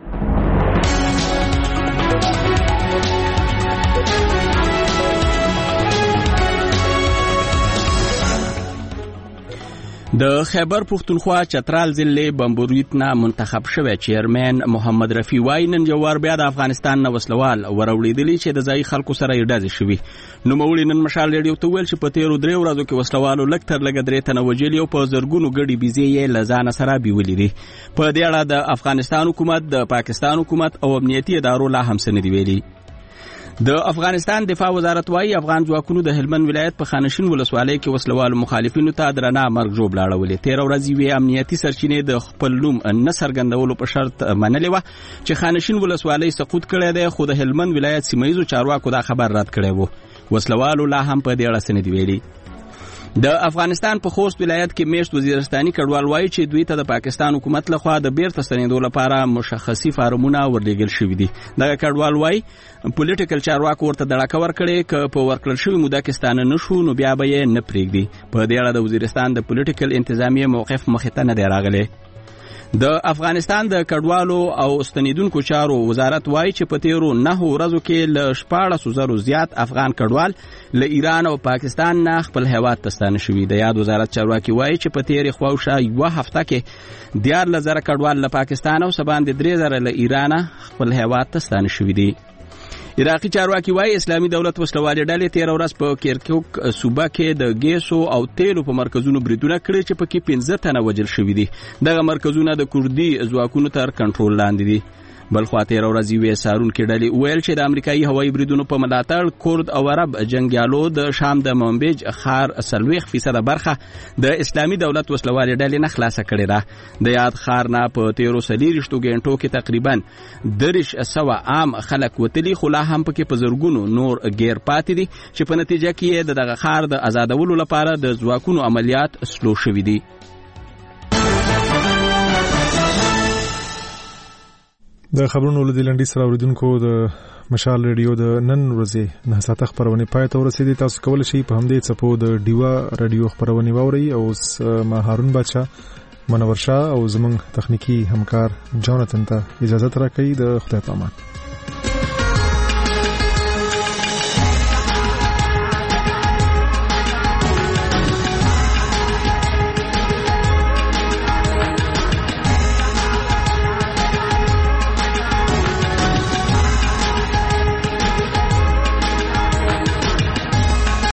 د خیبر پختونخوا چترال ضلع بمبوریت نه منتخب شوی چیرمن محمد رفیع وای نن جوار بیا د افغانستان نه وسلوال وروړېدلی چې د ځای خلکو سره یې ډزې شوي. نو مولي نن مشال ریډیو ته ویل چې په تیرو 3 ورځو کې وسلوالو لږ تر لږه 3 تنه وژلي او په زرګونو ګډې بیزې یې له ځانه سره بیولې دي. په دې اړه د افغانستان حکومت، د پاکستان حکومت او امنیتي ادارو لا هم څه نه دي ویلي. د افغانستان دفاع وزارت وايي افغان ځواکونو د هلمند ولایت په خانشین ولسوالۍ کې وسلوال مخالفینو ته درنه مرګ جوړ لاړولې. 13 ورځې وی امنیتي سرچینې د خپل نوم نه څرګندولو په شرط منلې و چې خانشین ولسوالۍ سقوط کړې ده، خو د هلمند ولایت سیمایي چارواکو دا خبر رد کړی وو. وسلوالو لا هم په دې اړه څه نه دی ویلي. د افغانستان په خوست ولایت کې میشت وزیرستاني کډوال وایي چې دوی ته د پاکستان حکومت لخوا د بیرته ستنېدو لپاره مشخصي فارمونه ورلېږل شوي دي. دغه کډوال وایي پولیټیکل چارواکو ورته دړکه ورکړې که په ورکړل شوې موده کې ستانه نه شو نو بیا به یې نه پرېږدي. په دې اړه د وزیرستان د پولیټیکل انتظامیې موقف مخې ته نه دی راغلی. د افغانستان د کډوالو او ستنیدونکو چارو وزارت وایي چې په تیرو 9 ورځو کې له 14,000 زیات افغان کډوال له ایران او پاکستان نه خپل هیواد ته ستانه شوي. د یاد وزارت چارواکي وایي چې په تیرې خواوشا یوه هفته کې 14,000 کډوال له پاکستان او سباندې 3,000 له ایران خپل هیواد ته ستانه شوي دي. عراقي چارواکي وایي اسلامي دولت وسلوالې ډلې 13 ورځ په کرکوک صوبه کې د ګیسو او تیلو په مرکزونو بریدونه کړي چې پکې 15 تنه وژل شوي دي. دغه مرکزونه د کوردي ځواکونو تر کنټرول لاندې دي. بل خوا 13 ورځې وې سارونکې ډلې ویل چې د امریکایي هوایي بریدونو په ملاتړ کورد او عرب جنگیالو د شام د منبج خار 40% برخه د اسلامي دولت وسلوالې ډلې نه خلاصه کړې ده. د یاد خار نه په 13 غنټو کې تقریبا 300 عام خلک وتلي خو لا هم پکې په زرګونو نور غیر پاتې دي چې په نتیجه کې دغه خار د آزادولو لپاره د ځواکونو عملیات سلو شوي دي. د خبرونو له لنډي سره اوریدونکو د مشال ریډیو د نن ورځې 9 ساعته خبرونه پای ته ورسېدي. تاسو کولی شئ په همدې څپو د ډیوا رادیو خبرونه واورئ او ما هارون بچا منور شاه او زموږ تخنیکی همکار جاناتن ته اجازه راکړئ. د خدای پامان.